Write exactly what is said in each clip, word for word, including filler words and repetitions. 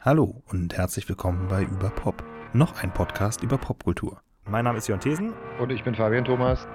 Hallo und herzlich willkommen bei Über Pop, noch ein Podcast über Popkultur. Mein Name ist Jörn Thesen. Und ich bin Fabian Thomas.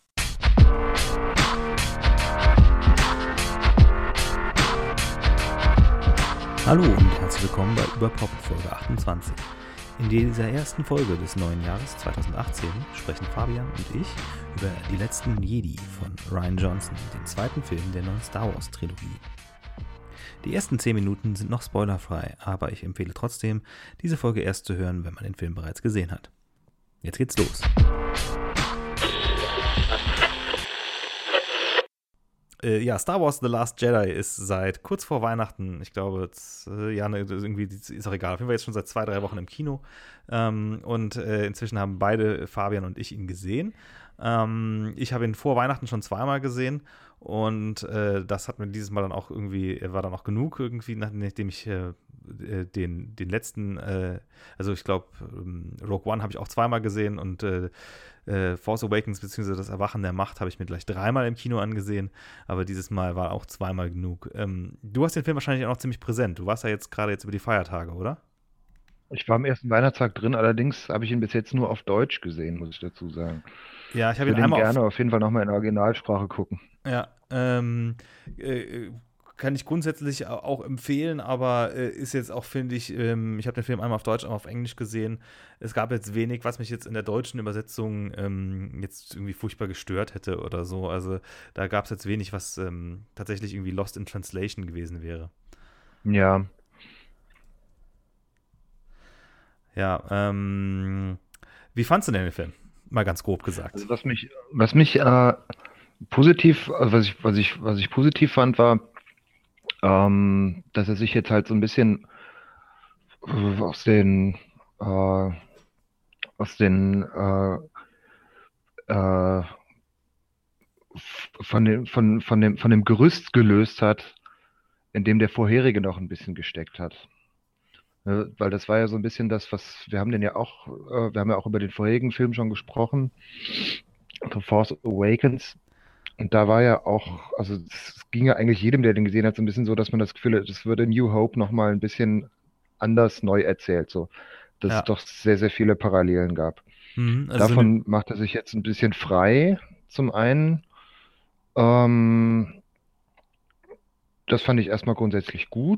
Hallo und herzlich willkommen bei Über Pop Folge achtundzwanzig. In dieser ersten Folge des neuen Jahres zweitausendachtzehn sprechen Fabian und ich über Die letzten Jedi von Rian Johnson, den zweiten Film der neuen Star Wars Trilogie. Die ersten zehn Minuten sind noch spoilerfrei, aber ich empfehle trotzdem, diese Folge erst zu hören, wenn man den Film bereits gesehen hat. Jetzt geht's los. Äh, ja, Star Wars The Last Jedi ist seit kurz vor Weihnachten, ich glaube, jetzt, äh, ja, ne, irgendwie ist auch egal, auf jeden Fall jetzt schon seit zwei, drei Wochen im Kino. Ähm, und äh, inzwischen haben beide, Fabian und ich, ihn gesehen. Ähm, ich habe ihn vor Weihnachten schon zweimal gesehen. Und äh, das hat mir dieses Mal dann auch irgendwie, war dann auch genug irgendwie, nachdem ich äh, den, den letzten, äh, also ich glaube, ähm, Rogue One habe ich auch zweimal gesehen und äh, äh, Force Awakens bzw. das Erwachen der Macht habe ich mir gleich dreimal im Kino angesehen, aber dieses Mal war auch zweimal genug. Ähm, du hast den Film wahrscheinlich auch noch ziemlich präsent. Du warst ja jetzt gerade jetzt über die Feiertage, oder? Ich war am ersten Weihnachtstag drin, allerdings habe ich ihn bis jetzt nur auf Deutsch gesehen, muss ich dazu sagen. Ja, ich Ich habe ihn würde ihn einmal gerne auf. auf jeden Fall nochmal in Originalsprache gucken. Ja, ähm, äh, kann ich grundsätzlich auch empfehlen, aber äh, ist jetzt auch, finde ich, ähm, ich habe den Film einmal auf Deutsch, einmal auf Englisch gesehen. Es gab jetzt wenig, was mich jetzt in der deutschen Übersetzung ähm, jetzt irgendwie furchtbar gestört hätte oder so. Also da gab es jetzt wenig, was ähm, tatsächlich irgendwie Lost in Translation gewesen wäre. Ja, Ja, ähm, wie fandst du denn den Film? Mal ganz grob gesagt. also was mich, was mich äh, positiv, also was ich, was ich, was ich positiv fand, war, ähm, dass er sich jetzt halt so ein bisschen äh, aus den, äh, aus den, äh, äh, f- von dem, von, von dem, von dem Gerüst gelöst hat, in dem der vorherige noch ein bisschen gesteckt hat. Ne, weil das war ja so ein bisschen das, was wir haben den ja auch, äh, wir haben ja auch über den vorherigen Film schon gesprochen, The Force Awakens. Und da war ja auch, also es ging ja eigentlich jedem, der den gesehen hat, so ein bisschen so, dass man das Gefühl hat, es würde New Hope nochmal ein bisschen anders neu erzählt, so, dass es Ja, doch sehr, sehr viele Parallelen gab. mhm, also so eine, Davon macht er sich jetzt ein bisschen frei, zum einen. Ähm, Das fand ich erstmal grundsätzlich gut.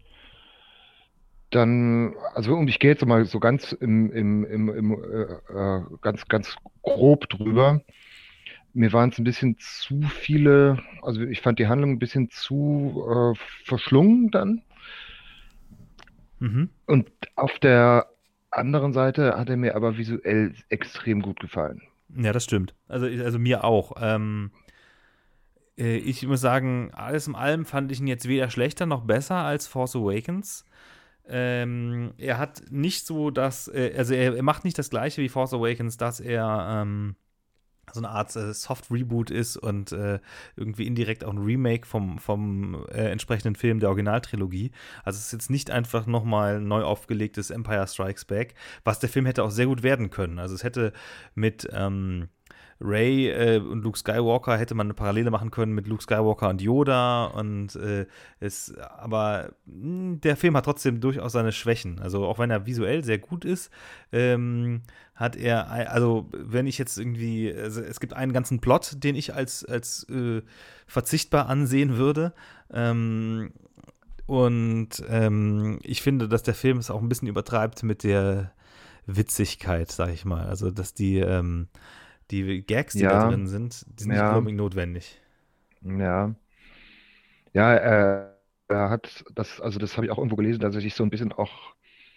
Dann, also und ich gehe jetzt mal so ganz im, im, im, im äh, äh, ganz, ganz grob drüber. Mir waren es ein bisschen zu viele, also ich fand die Handlung ein bisschen zu äh, verschlungen dann. mhm. Und auf der anderen Seite hat er mir aber visuell extrem gut gefallen. Ja, das stimmt. Also, also mir auch. Ähm, Äh, ich muss sagen, alles in allem fand ich ihn jetzt weder schlechter noch besser als Force Awakens. Ähm, er hat nicht so das, äh, also er, er macht nicht das gleiche wie Force Awakens, dass er ähm, so eine Art äh, Soft-Reboot ist und äh, irgendwie indirekt auch ein Remake vom, vom äh, entsprechenden Film der Originaltrilogie. Also es ist jetzt nicht einfach nochmal neu aufgelegtes Empire Strikes Back, was der Film hätte auch sehr gut werden können. Also es hätte mit ähm, Rey äh, und Luke Skywalker hätte man eine Parallele machen können mit Luke Skywalker und Yoda und äh, es, aber mh, der Film hat trotzdem durchaus seine Schwächen. Also auch wenn er visuell sehr gut ist, ähm, hat er, also wenn ich jetzt irgendwie, also es gibt einen ganzen Plot, den ich als, als äh, verzichtbar ansehen würde. Ähm, und ähm, ich finde, dass der Film es auch ein bisschen übertreibt mit der Witzigkeit, sag ich mal. Also, dass die, ähm, die Gags, die da Ja, drin sind, die sind nicht alle ja, unbedingt notwendig. ja. Ja, er, er hat das, also das habe ich auch irgendwo gelesen, dass er sich so ein bisschen auch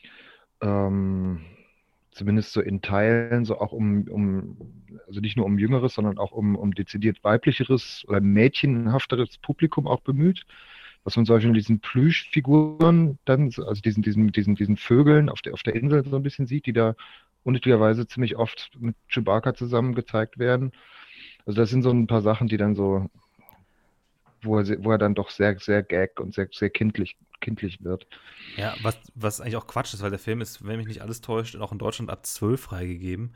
ähm, zumindest so in Teilen, so auch um, um, also nicht nur um jüngeres, sondern auch um, um dezidiert weiblicheres oder mädchenhafteres Publikum auch bemüht. Was man zum Beispiel in diesen Plüschfiguren dann, so- also diesen, diesen, diesen, diesen Vögeln auf der, auf der Insel so ein bisschen sieht, die da unnötigerweise ziemlich oft mit Chewbacca zusammen gezeigt werden. Also das sind so ein paar Sachen, die dann so, wo er, se- wo er dann doch sehr, sehr gag und sehr, sehr kindlich, kindlich wird. Ja, was, was eigentlich auch Quatsch ist, weil der Film ist, wenn mich nicht alles täuscht, auch in Deutschland ab zwölf freigegeben.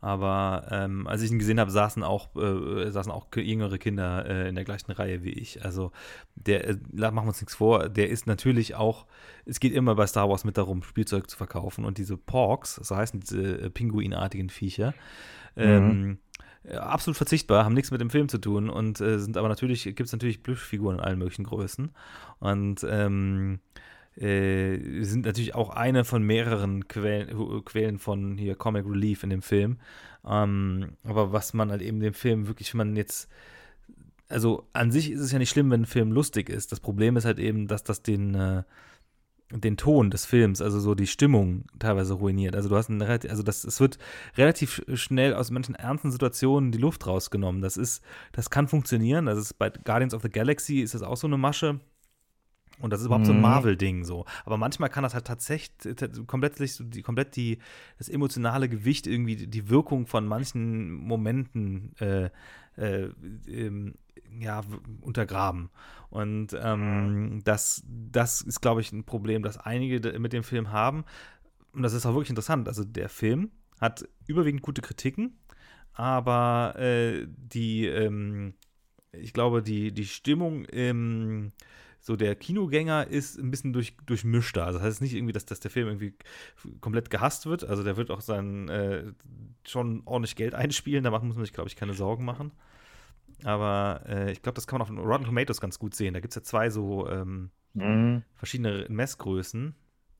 Aber ähm, als ich ihn gesehen habe, saßen auch, äh, saßen auch jüngere Kinder äh, in der gleichen Reihe wie ich. Also der, äh, machen wir uns nichts vor, der ist natürlich auch, es geht immer bei Star Wars mit darum, Spielzeug zu verkaufen. Und diese Porks, so heißen diese äh, pinguinartigen Viecher, Mhm. ähm, ja, absolut verzichtbar, haben nichts mit dem Film zu tun und äh, sind aber natürlich, gibt es natürlich Plüschfiguren in allen möglichen Größen. Und ähm, äh, sind natürlich auch eine von mehreren Quellen, Quellen von hier Comic Relief in dem Film. Ähm, aber was man halt eben dem Film wirklich, wenn man jetzt, also an sich ist es ja nicht schlimm, wenn ein Film lustig ist. Das Problem ist halt eben, dass das den, äh, den Ton des Films, also so die Stimmung teilweise ruiniert. Also du hast einen relativ, also das, es wird relativ schnell aus manchen ernsten Situationen die Luft rausgenommen. Das ist, das kann funktionieren. Das ist bei Guardians of the Galaxy ist das auch so eine Masche. Und das ist überhaupt so ein Mhm. Marvel-Ding so. Aber manchmal kann das halt tatsächlich komplett, sich so die, komplett die, das emotionale Gewicht, irgendwie die, die Wirkung von manchen Momenten äh, äh, ähm, ja, w- untergraben. Und ähm, das, das ist, glaube ich, ein Problem, das einige de- mit dem Film haben. Und das ist auch wirklich interessant. Also der Film hat überwiegend gute Kritiken, aber äh, die, ähm, ich glaube, die, die Stimmung im so der Kinogänger ist ein bisschen durch, durchmischter. Also das heißt nicht irgendwie, dass, dass der Film irgendwie komplett gehasst wird. Also der wird auch sein äh, schon ordentlich Geld einspielen. Da machen muss man sich, glaube ich, keine Sorgen machen. Aber äh, ich glaube, das kann man auf Rotten Tomatoes ganz gut sehen. Da gibt es ja zwei so ähm, Mhm. verschiedene Messgrößen.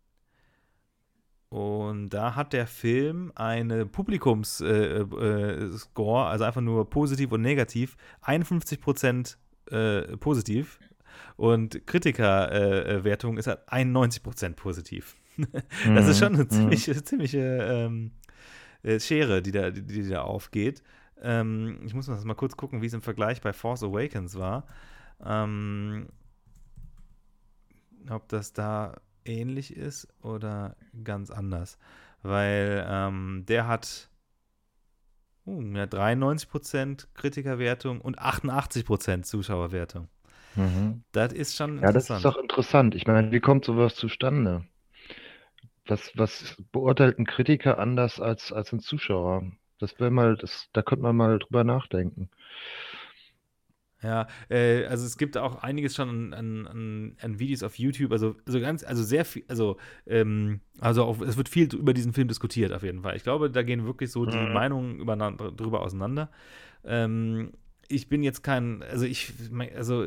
Und da hat der Film eine Publikums-Score, äh, äh, Score, also einfach nur positiv und negativ, einundfünfzig Prozent äh, positiv. Und Kritikerwertung äh, ist halt einundneunzig Prozent positiv. Das ist Mhm. schon eine Mhm. ziemliche, ziemliche ähm, äh, Schere, die da, die, die da aufgeht. Ähm, ich muss mal kurz gucken, wie es im Vergleich bei Force Awakens war. Ähm, ob das da ähnlich ist oder ganz anders. Weil ähm, der hat uh, ja, dreiundneunzig Prozent Kritikerwertung und achtundachtzig Prozent Zuschauerwertung. Mhm. Das ist schon Ja, das ist interessant. doch interessant. Ich meine, wie kommt sowas zustande? Was, was beurteilt ein Kritiker anders als, als ein Zuschauer? Das wäre mal, das, da könnte man mal drüber nachdenken. Ja, äh, also es gibt auch einiges schon an, an, an Videos auf YouTube, also, also ganz, also sehr viel, also, ähm, also auch, es wird viel über diesen Film diskutiert auf jeden Fall. Ich glaube, da gehen wirklich so die Mhm. Meinungen übereinander, drüber auseinander. Ähm, ich bin jetzt kein, also ich, also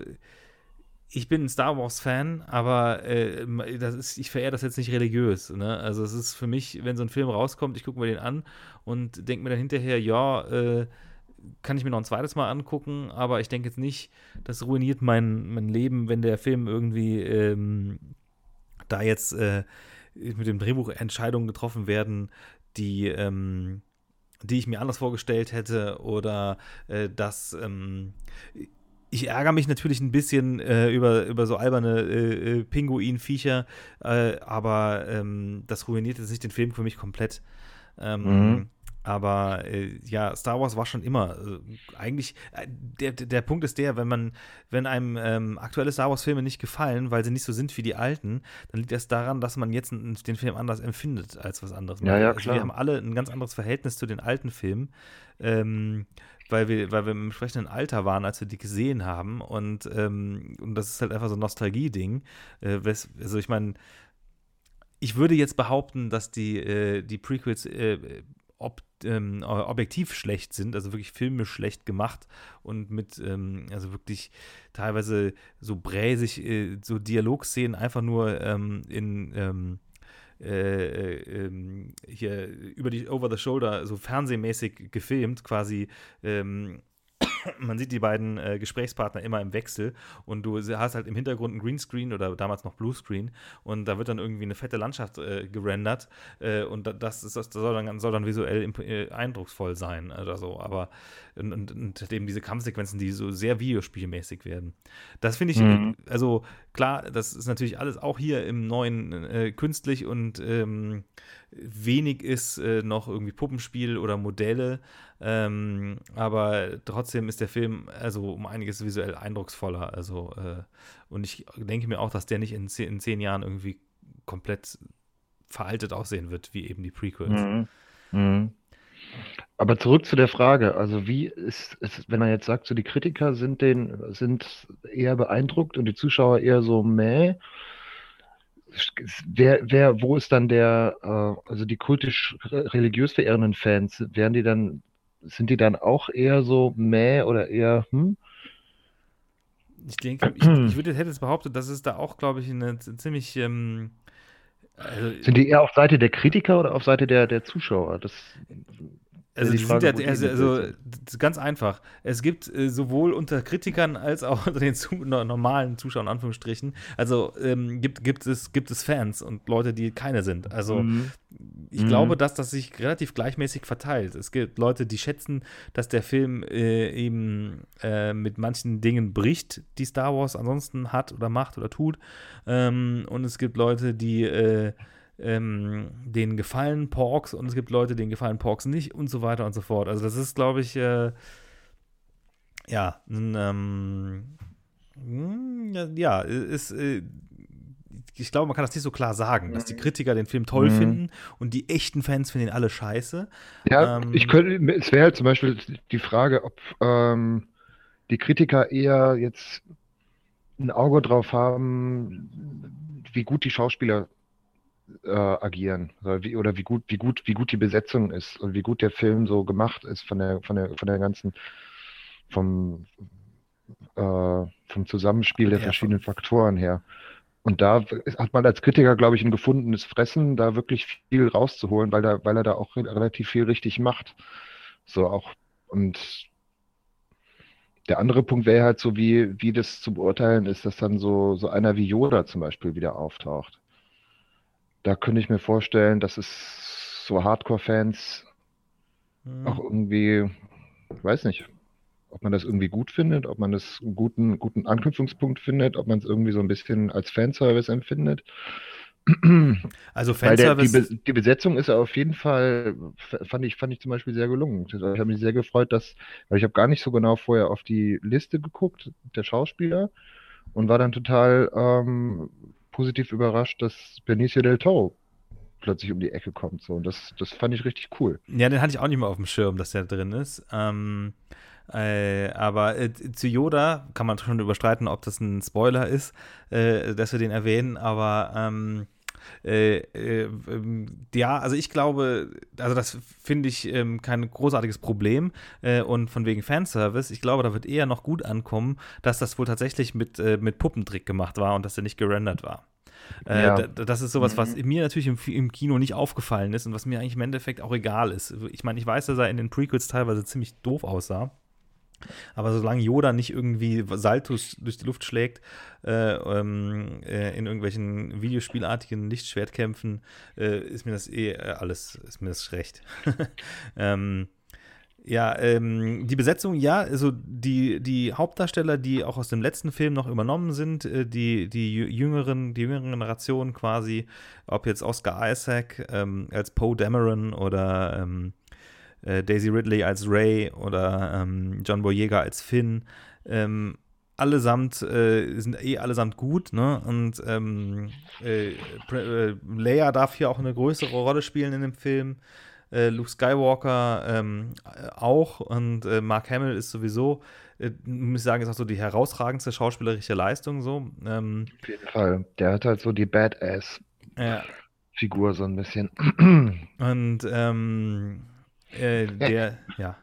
ich bin ein Star Wars-Fan, aber äh, das ist, ich verehre das jetzt nicht religiös. Ne? Also es ist für mich, wenn so ein Film rauskommt, ich gucke mir den an und denke mir dann hinterher, ja, äh, kann ich mir noch ein zweites Mal angucken, aber ich denke jetzt nicht, das ruiniert mein, mein Leben, wenn der Film irgendwie ähm, da jetzt äh, mit dem Drehbuch Entscheidungen getroffen werden, die, ähm, die ich mir anders vorgestellt hätte oder äh, dass ähm, ich ärgere mich natürlich ein bisschen äh, über, über so alberne äh, äh, Pinguin-Viecher, äh, aber ähm, das ruiniert jetzt nicht den Film für mich komplett. Mhm. Ähm, aber äh, ja, Star Wars war schon immer äh, eigentlich, äh, der, der Punkt ist der, wenn man, wenn einem ähm, aktuelle Star Wars-Filme nicht gefallen, weil sie nicht so sind wie die alten, dann liegt das daran, dass man jetzt n- den Film anders empfindet als was anderes. Ja, Weil, ja, also wir klar. haben alle ein ganz anderes Verhältnis zu den alten Filmen, ähm, weil wir, weil wir im entsprechenden Alter waren, als wir die gesehen haben. Und, ähm, und das ist halt einfach so ein Nostalgie-Ding. Äh, wes- also ich meine, ich würde jetzt behaupten, dass die, äh, die Prequels äh, ob, ähm, objektiv schlecht sind, also wirklich filmisch schlecht gemacht und mit, ähm, also wirklich teilweise so bräsig, äh, so Dialogszenen einfach nur ähm, in, ähm, äh, äh, ähm, hier über die Over the Shoulder so fernsehmäßig gefilmt, quasi ähm, man sieht die beiden äh, Gesprächspartner immer im Wechsel und du hast halt im Hintergrund einen Greenscreen oder damals noch Bluescreen und da wird dann irgendwie eine fette Landschaft äh, gerendert äh, und das, ist, das soll, dann, soll dann visuell imp- äh, eindrucksvoll sein oder so, aber und, und, und eben diese Kampfsequenzen, die so sehr videospielmäßig werden. Das finde ich, äh, Mhm. also klar, das ist natürlich alles auch hier im neuen äh, künstlich und ähm, wenig ist äh, noch irgendwie Puppenspiel oder Modelle, ähm, aber trotzdem ist der Film also um einiges visuell eindrucksvoller. Also, äh, und ich denke mir auch, dass der nicht in zehn, in zehn Jahren irgendwie komplett veraltet aussehen wird, wie eben die Prequels. Mhm. Mhm. Aber zurück zu der Frage, also wie ist, ist, wenn man jetzt sagt, so die Kritiker sind den, sind eher beeindruckt und die Zuschauer eher so meh, wer, wer, wo ist dann der, äh, also die kultisch re- religiös verehrenden Fans, wären die dann, sind die dann auch eher so meh oder eher, hm? Ich denke, ich, ich würde, hätte jetzt behauptet, dass es da auch, glaube ich, eine z- ziemlich, ähm, also Sind die eher auf Seite der Kritiker oder auf Seite der, der Zuschauer? Das wäre Also die die sind ja, Frage, wo die also, in dem Bild also sind. das ist ganz einfach. Es gibt äh, sowohl unter Kritikern als auch unter den zu, no, normalen Zuschauern, in Anführungsstrichen, also ähm, gibt, gibt, es, gibt es Fans und Leute, die keine sind. Also Mhm. ich glaube, Mhm. dass das sich relativ gleichmäßig verteilt. Es gibt Leute, die schätzen, dass der Film äh, eben äh, mit manchen Dingen bricht, die Star Wars ansonsten hat oder macht oder tut. Ähm, und es gibt Leute, die äh, ähm, denen gefallen Porks und es gibt Leute, denen gefallen Porks nicht und so weiter und so fort. Also das ist, glaube ich, äh, ja, ein, ähm, hm, ja, ist, äh, ich glaube, man kann das nicht so klar sagen, dass die Mhm. Kritiker den Film toll Mhm. finden und die echten Fans finden ihn alle scheiße. Ja, ich Ähm, könnte, es wäre halt zum Beispiel die Frage, ob ähm, die Kritiker eher jetzt ein Auge drauf haben, wie gut die Schauspieler äh, agieren oder wie, oder wie gut, wie gut, wie gut die Besetzung ist und wie gut der Film so gemacht ist von der, von der, von der ganzen, vom, äh, vom Zusammenspiel der ja, verschiedenen Faktoren her. Und da hat man als Kritiker, glaube ich, ein gefundenes Fressen, da wirklich viel rauszuholen, weil da, weil er da auch re- relativ viel richtig macht. So auch. Und der andere Punkt wäre halt so, wie, wie das zu beurteilen ist, dass dann so, so einer wie Yoda zum Beispiel wieder auftaucht. Da könnte ich mir vorstellen, dass es so Hardcore-Fans auch hm. irgendwie, weiß nicht, ob man das irgendwie gut findet, ob man das einen guten, guten Anknüpfungspunkt findet, ob man es irgendwie so ein bisschen als Fanservice empfindet. Also Weil der, die, Be Fanservice, die Besetzung ist ja auf jeden Fall, f- fand ich, fand ich zum Beispiel sehr gelungen. Also ich habe mich sehr gefreut, dass, weil ich habe gar nicht so genau vorher auf die Liste geguckt, der Schauspieler, und war dann total ähm, positiv überrascht, dass Benicio del Toro plötzlich um die Ecke kommt. So. Und das, das fand ich richtig cool. ja, den hatte ich auch nicht mehr auf dem Schirm, dass der drin ist. Ähm, äh, aber äh, zu Yoda kann man schon überstreiten, ob das ein Spoiler ist, äh, dass wir den erwähnen, aber ähm, Äh, äh, ähm, ja, also ich glaube, also das finde ich ähm, kein großartiges Problem äh, und von wegen Fanservice, ich glaube, da wird eher noch gut ankommen, dass das wohl tatsächlich mit, äh, mit Puppentrick gemacht war und dass der nicht gerendert war. Äh, Ja. da, das ist sowas, was Mhm. mir natürlich im, im Kino nicht aufgefallen ist und was mir eigentlich im Endeffekt auch egal ist. Ich meine, ich weiß, dass er in den Prequels teilweise ziemlich doof aussah. Aber solange Yoda nicht irgendwie Saltos durch die Luft schlägt, äh, ähm, äh, in irgendwelchen Videospielartigen Lichtschwertkämpfen, äh, ist mir das eh äh, alles, ist mir das recht. ähm, ja, ähm, die Besetzung, ja, also die, die Hauptdarsteller, die auch aus dem letzten Film noch übernommen sind, äh, die, die jüngeren, die jüngeren Generationen quasi, ob jetzt Oscar Isaac ähm, als Poe Dameron oder ähm, äh, Daisy Ridley als Ray oder ähm, John Boyega als Finn. Ähm, allesamt äh, sind eh allesamt gut, ne? Und ähm, äh, äh, Leia darf hier auch eine größere Rolle spielen in dem Film. Äh, Luke Skywalker ähm, auch und äh, Mark Hamill ist sowieso, äh, muss ich sagen, ist auch so die herausragendste schauspielerische Leistung so. Ähm, Auf jeden Fall. Der hat halt so die Badass-Figur ja, so ein bisschen. und ähm, äh, der, ja,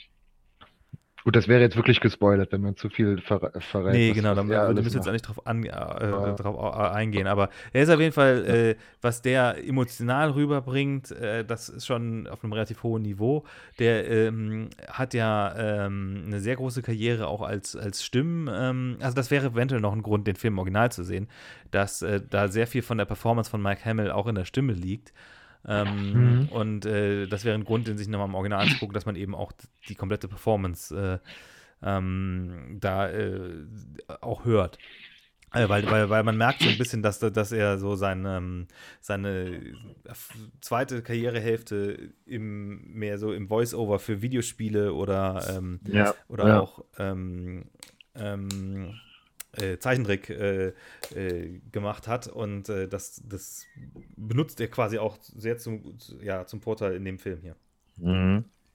Gut, das wäre jetzt wirklich gespoilert, wenn man zu viel verra- verrät, Nee, was, genau, was da er wir alles müssen jetzt auch macht. nicht drauf, an, äh, Aber, drauf äh, eingehen, aber er ist auf jeden Fall, ja. äh, was der emotional rüberbringt, äh, das ist schon auf einem relativ hohen Niveau. Der ähm, hat ja ähm, eine sehr große Karriere auch als, als Stimmen, ähm, also das wäre eventuell noch ein Grund, den Film im Original zu sehen, dass äh, da sehr viel von der Performance von Mike Hamill auch in der Stimme liegt. Ähm, Mhm. und äh, das wäre ein Grund, den sich nochmal im Original anzugucken, dass man eben auch die komplette Performance äh, ähm, da äh, auch hört. Äh, weil, weil, weil man merkt so ein bisschen, dass, dass er so seine, ähm, seine zweite Karrierehälfte im, mehr so im Voice-Over für Videospiele oder, ähm, Ja, oder ja. auch ähm, ähm, äh, Zeichentrick äh, äh, gemacht hat und äh, das, das benutzt er quasi auch sehr zum, ja, zum Vorteil in dem Film hier. Mhm.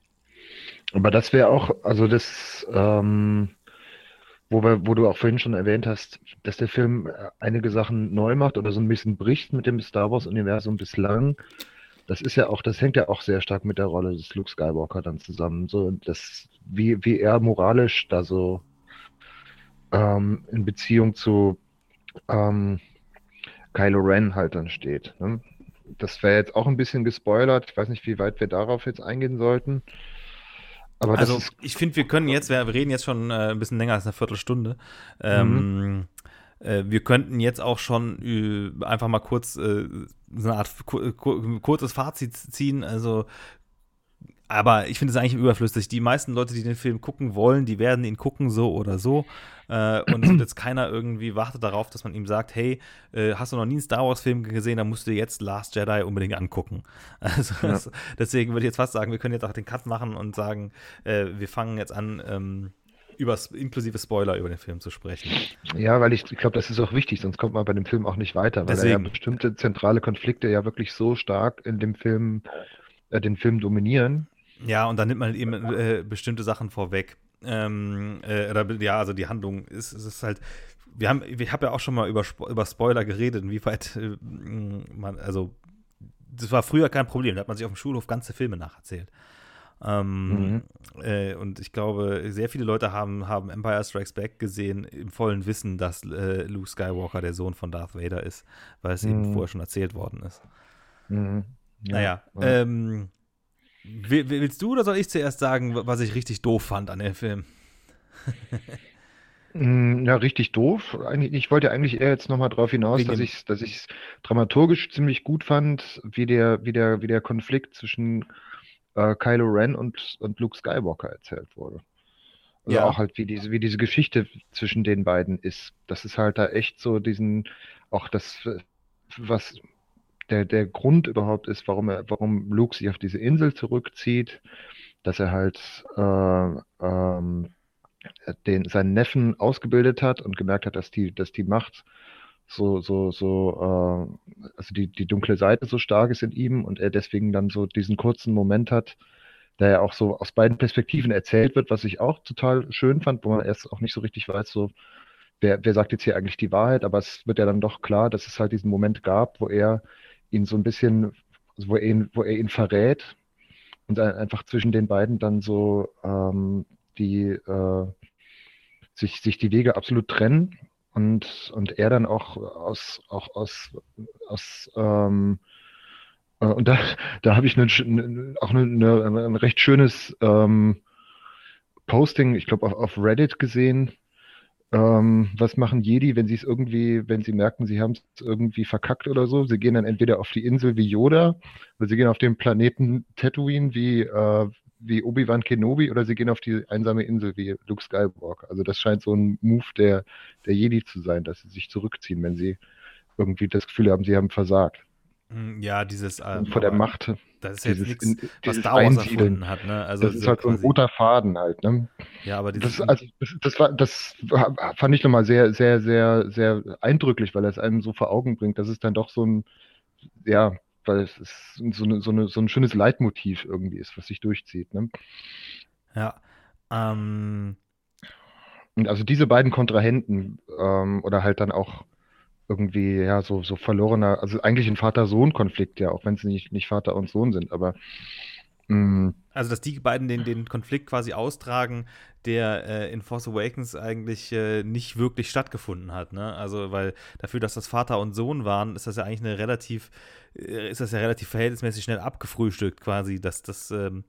Aber das wäre auch, also das, ähm, wo wir, wo du auch vorhin schon erwähnt hast, dass der Film äh, einige Sachen neu macht oder so ein bisschen bricht mit dem Star Wars-Universum bislang. Das ist ja auch, das hängt ja auch sehr stark mit der Rolle des Luke Skywalker dann zusammen. So, das, wie, wie er moralisch da so ähm, in Beziehung zu ähm, Kylo Ren halt dann steht. Ne? Das wäre jetzt auch ein bisschen gespoilert. Ich weiß nicht, wie weit wir darauf jetzt eingehen sollten. Aber das Also, ist. ich finde, wir können jetzt, wir reden jetzt schon äh, ein bisschen länger als eine Viertelstunde. Mhm. Ähm, äh, wir könnten jetzt auch schon äh, einfach mal kurz äh, so eine Art ku ku kurzes Fazit ziehen. Also, aber ich finde es eigentlich überflüssig. Die meisten Leute, die den Film gucken wollen, die werden ihn gucken, so oder so. Äh, und es wird jetzt keiner irgendwie wartet darauf, dass man ihm sagt, hey, äh, hast du noch nie einen Star Wars-Film gesehen, dann musst du dir jetzt Last Jedi unbedingt angucken. Also Ja. das, deswegen würde ich jetzt fast sagen, wir können jetzt auch den Cut machen und sagen, äh, wir fangen jetzt an, ähm, über inklusive Spoiler über den Film zu sprechen. Ja, weil ich, ich glaube, das ist auch wichtig, sonst kommt man bei dem Film auch nicht weiter, weil er ja Deswegen, bestimmte zentrale Konflikte ja wirklich so stark in dem Film, äh, den Film dominieren. ja, und dann nimmt man eben äh, bestimmte Sachen vorweg. Ähm, äh, oder ja, also die Handlung ist, ist, ist halt. Wir haben, ich habe ja auch schon mal über, Spo über Spoiler geredet, inwieweit äh, man, also das war früher kein Problem, da hat man sich auf dem Schulhof ganze Filme nacherzählt. Ähm, Mhm. äh, und ich glaube, sehr viele Leute haben, haben Empire Strikes Back gesehen, im vollen Wissen, dass äh, Luke Skywalker der Sohn von Darth Vader ist, weil es eben Mhm. vorher schon erzählt worden ist. Mhm. Ja, Naja, ja. ähm, willst du oder soll ich zuerst sagen, was ich richtig doof fand an dem Film? Mm, ja, richtig doof. Eigentlich, ich wollte eigentlich eher jetzt nochmal darauf hinaus, Wegen dass dem, ich dass ich es dramaturgisch ziemlich gut fand, wie der, wie der, wie der Konflikt zwischen äh, Kylo Ren und, und Luke Skywalker erzählt wurde. Also auch ja, halt, wie diese, wie diese Geschichte zwischen den beiden ist. Das ist halt da echt so diesen, auch das, was der, der Grund überhaupt ist, warum er, warum Luke sich auf diese Insel zurückzieht, dass er halt äh, ähm, den, seinen Neffen ausgebildet hat und gemerkt hat, dass die, dass die Macht so, so, so, äh, also die, die dunkle Seite so stark ist in ihm und er deswegen dann so diesen kurzen Moment hat, der ja auch so aus beiden Perspektiven erzählt wird, was ich auch total schön fand, wo man erst auch nicht so richtig weiß, so, wer, wer sagt jetzt hier eigentlich die Wahrheit, aber es wird ja dann doch klar, dass es halt diesen Moment gab, wo er ihn so ein bisschen, also wo er ihn, wo er ihn verrät und ein- einfach zwischen den beiden dann so ähm, die äh, sich, sich die Wege absolut trennen und, und er dann auch aus, auch aus, aus ähm, äh, und da, da habe ich eine, auch eine, eine, ein recht schönes ähm, Posting, ich glaube, auf, auf Reddit gesehen. Ähm, was machen Jedi, wenn sie es irgendwie, wenn sie merken, sie haben es irgendwie verkackt oder so? Sie gehen dann entweder auf die Insel wie Yoda, oder sie gehen auf den Planeten Tatooine wie, äh, wie Obi-Wan Kenobi, oder sie gehen auf die einsame Insel wie Luke Skywalker. Also das scheint so ein Move der, der Jedi zu sein, dass sie sich zurückziehen, wenn sie irgendwie das Gefühl haben, sie haben versagt. mm, ja, dieses, Und ähm, vor der aber Macht, das ist ja jetzt dieses, nichts, in, was dieses Star Wars Einsiedeln, erfunden hat, ne? Also das ist so halt so ein quasi, roter Faden halt, ne? ja, aber dieses, Das, also, das, das war, das war- fand ich nochmal sehr, sehr, sehr, sehr eindrücklich, weil es einem so vor Augen bringt, dass es dann doch so ein, ja, weil es ist so, eine, so, eine, so ein schönes Leitmotiv irgendwie ist, was sich durchzieht. Ne? ja, ähm, Und also diese beiden Kontrahenten ähm, oder halt dann auch irgendwie, ja, so, so verlorener, also eigentlich ein Vater-Sohn-Konflikt, ja, auch wenn sie nicht, nicht Vater und Sohn sind, aber mh, also dass die beiden den, den Konflikt quasi austragen, der äh, in Force Awakens eigentlich äh, nicht wirklich stattgefunden hat, ne? Also, weil dafür, dass das Vater und Sohn waren, ist das ja eigentlich eine relativ, äh, ist das ja relativ verhältnismäßig schnell abgefrühstückt, quasi, dass das, ähm,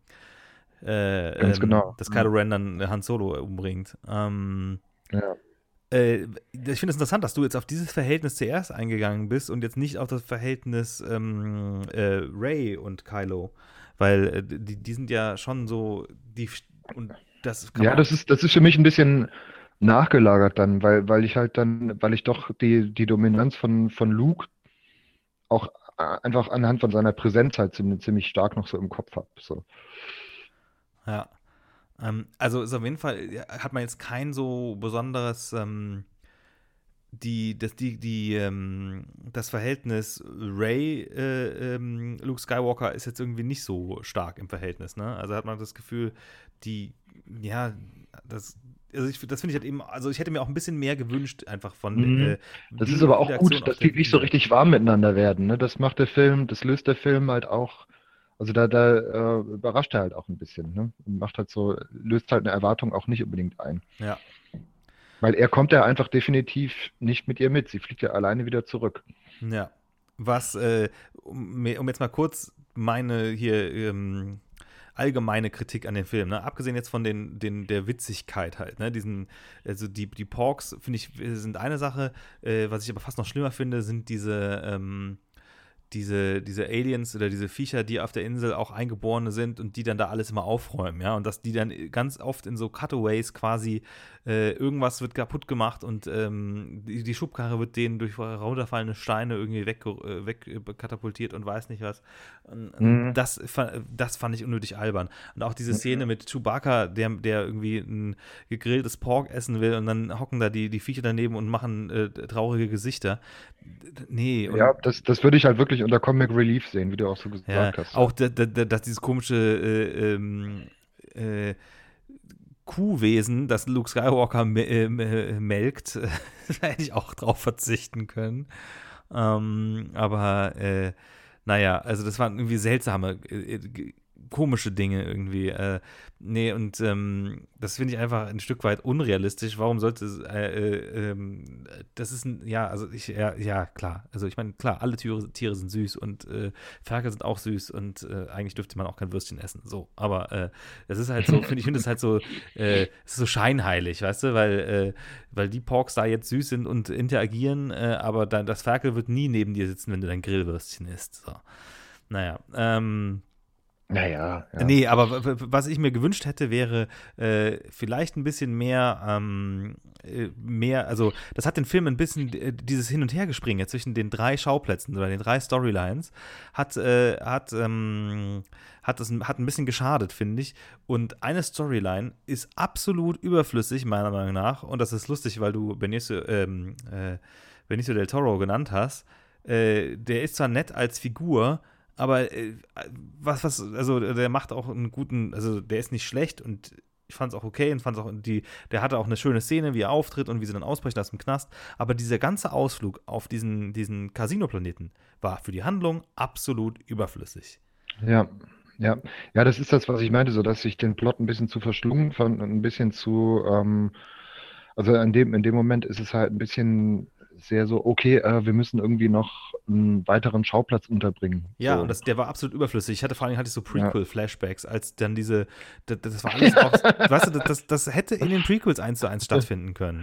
äh, ganz ähm, genau. dass Ja, Kylo Ren dann Han Solo umbringt. Ähm, ja. äh, ich finde es interessant, dass du jetzt auf dieses Verhältnis zuerst eingegangen bist und jetzt nicht auf das Verhältnis ähm, äh, Rey und Kylo. Weil äh, die, die sind ja schon so, die, und das kann Ja, man auch, das ist, das ist für mich ein bisschen nachgelagert dann, weil, weil ich halt dann, weil ich doch die, die Dominanz von, von Luke auch äh, einfach anhand von seiner Präsenz halt ziemlich, ziemlich stark noch so im Kopf habe. So. ja. Ähm, also ist auf jeden Fall, ja, hat man jetzt kein so besonderes, ähm, die, das, die, die, ähm, das Verhältnis Rey, äh, ähm, Luke Skywalker ist jetzt irgendwie nicht so stark im Verhältnis, ne? Also hat man das Gefühl, die, ja, das, also ich, das finde ich halt eben, also ich hätte mir auch ein bisschen mehr gewünscht, einfach von Mhm. äh, Das ist die aber auch Interaktion gut, auf dass die der nicht so Insel. richtig warm miteinander werden, ne? Das macht der Film, das löst der Film halt auch, also da, da äh, überrascht er halt auch ein bisschen, ne? Und macht halt so, löst halt eine Erwartung auch nicht unbedingt ein. Ja, Weil er kommt ja einfach definitiv nicht mit ihr mit. Sie fliegt ja alleine wieder zurück. ja. Was, äh, um, mir- um jetzt mal kurz meine hier ähm, allgemeine Kritik an dem Film, ne? Abgesehen jetzt von den, den, der Witzigkeit halt, ne? Diesen, also die, die Porks, finde ich, sind eine Sache, äh, was ich aber fast noch schlimmer finde, sind diese, ähm, diese, diese Aliens oder diese Viecher, die auf der Insel auch Eingeborene sind und die dann da alles immer aufräumen, ja, und dass die dann ganz oft in so Cutaways quasi äh, irgendwas wird kaputt gemacht und ähm, die, die Schubkarre wird denen durch runterfallende Steine irgendwie weg, äh, wegkatapultiert und weiß nicht was. Und, und Mhm. das, das fand ich unnötig albern. Und auch diese Szene mit Chewbacca, der, der irgendwie ein gegrilltes Pork essen will und dann hocken da die, die Viecher daneben und machen äh, traurige Gesichter. Nee, und Ja, das, das würde ich halt wirklich unter Comic Relief sehen, wie du auch so ja, gesagt hast. auch da, da, da, dass dieses komische äh, ähm, äh, Kuhwesen, das Luke Skywalker me äh, melkt, da hätte ich auch drauf verzichten können. Ähm, aber äh, naja, also das waren irgendwie seltsame, äh, komische Dinge irgendwie. Äh, nee, und ähm, das finde ich einfach ein Stück weit unrealistisch. Warum sollte es, äh, äh, ähm, das ist ein, ja, also ich, ja, ja, klar. Also ich meine, klar, alle Tiere, Tiere sind süß und äh, Ferkel sind auch süß und äh, eigentlich dürfte man auch kein Würstchen essen. So, aber äh, das ist halt so, finde ich, finde es halt so, äh, es ist so scheinheilig, weißt du, weil, äh, weil die Porks da jetzt süß sind und interagieren, äh, aber dann, das Ferkel wird nie neben dir sitzen, wenn du dein Grillwürstchen isst. So. Naja, ähm, Naja, ja. nee, aber w- w- was ich mir gewünscht hätte, wäre äh, vielleicht ein bisschen mehr, ähm, äh, mehr, also das hat den Film ein bisschen, äh, dieses Hin- und Hergespringen zwischen den drei Schauplätzen oder den drei Storylines, hat, äh, hat, ähm, hat, das, hat ein bisschen geschadet, finde ich. Und eine Storyline ist absolut überflüssig, meiner Meinung nach. Und das ist lustig, weil du Benicio, ähm, äh, Benicio del Toro genannt hast. Äh, der ist zwar nett als Figur, aber äh, was, was, also der macht auch einen guten, also der ist nicht schlecht und ich fand es auch okay und fand auch die, der hatte auch eine schöne Szene, wie er auftritt und wie sie dann ausbrechen aus dem Knast. Aber dieser ganze Ausflug auf diesen, diesen Casino-Planeten war für die Handlung absolut überflüssig. Ja, ja. Ja, das ist das, was ich meinte, so dass ich den Plot ein bisschen zu verschlungen fand und ein bisschen zu, ähm, also in dem, in dem Moment ist es halt ein bisschen sehr so, okay, äh, wir müssen irgendwie noch einen weiteren Schauplatz unterbringen. Ja, und So, das, der war absolut überflüssig. Ich hatte vor allem hatte ich so ja. Prequel-Flashbacks, als dann diese, das, das war alles auch, weißt du, das, das hätte in den Prequels eins zu eins stattfinden können.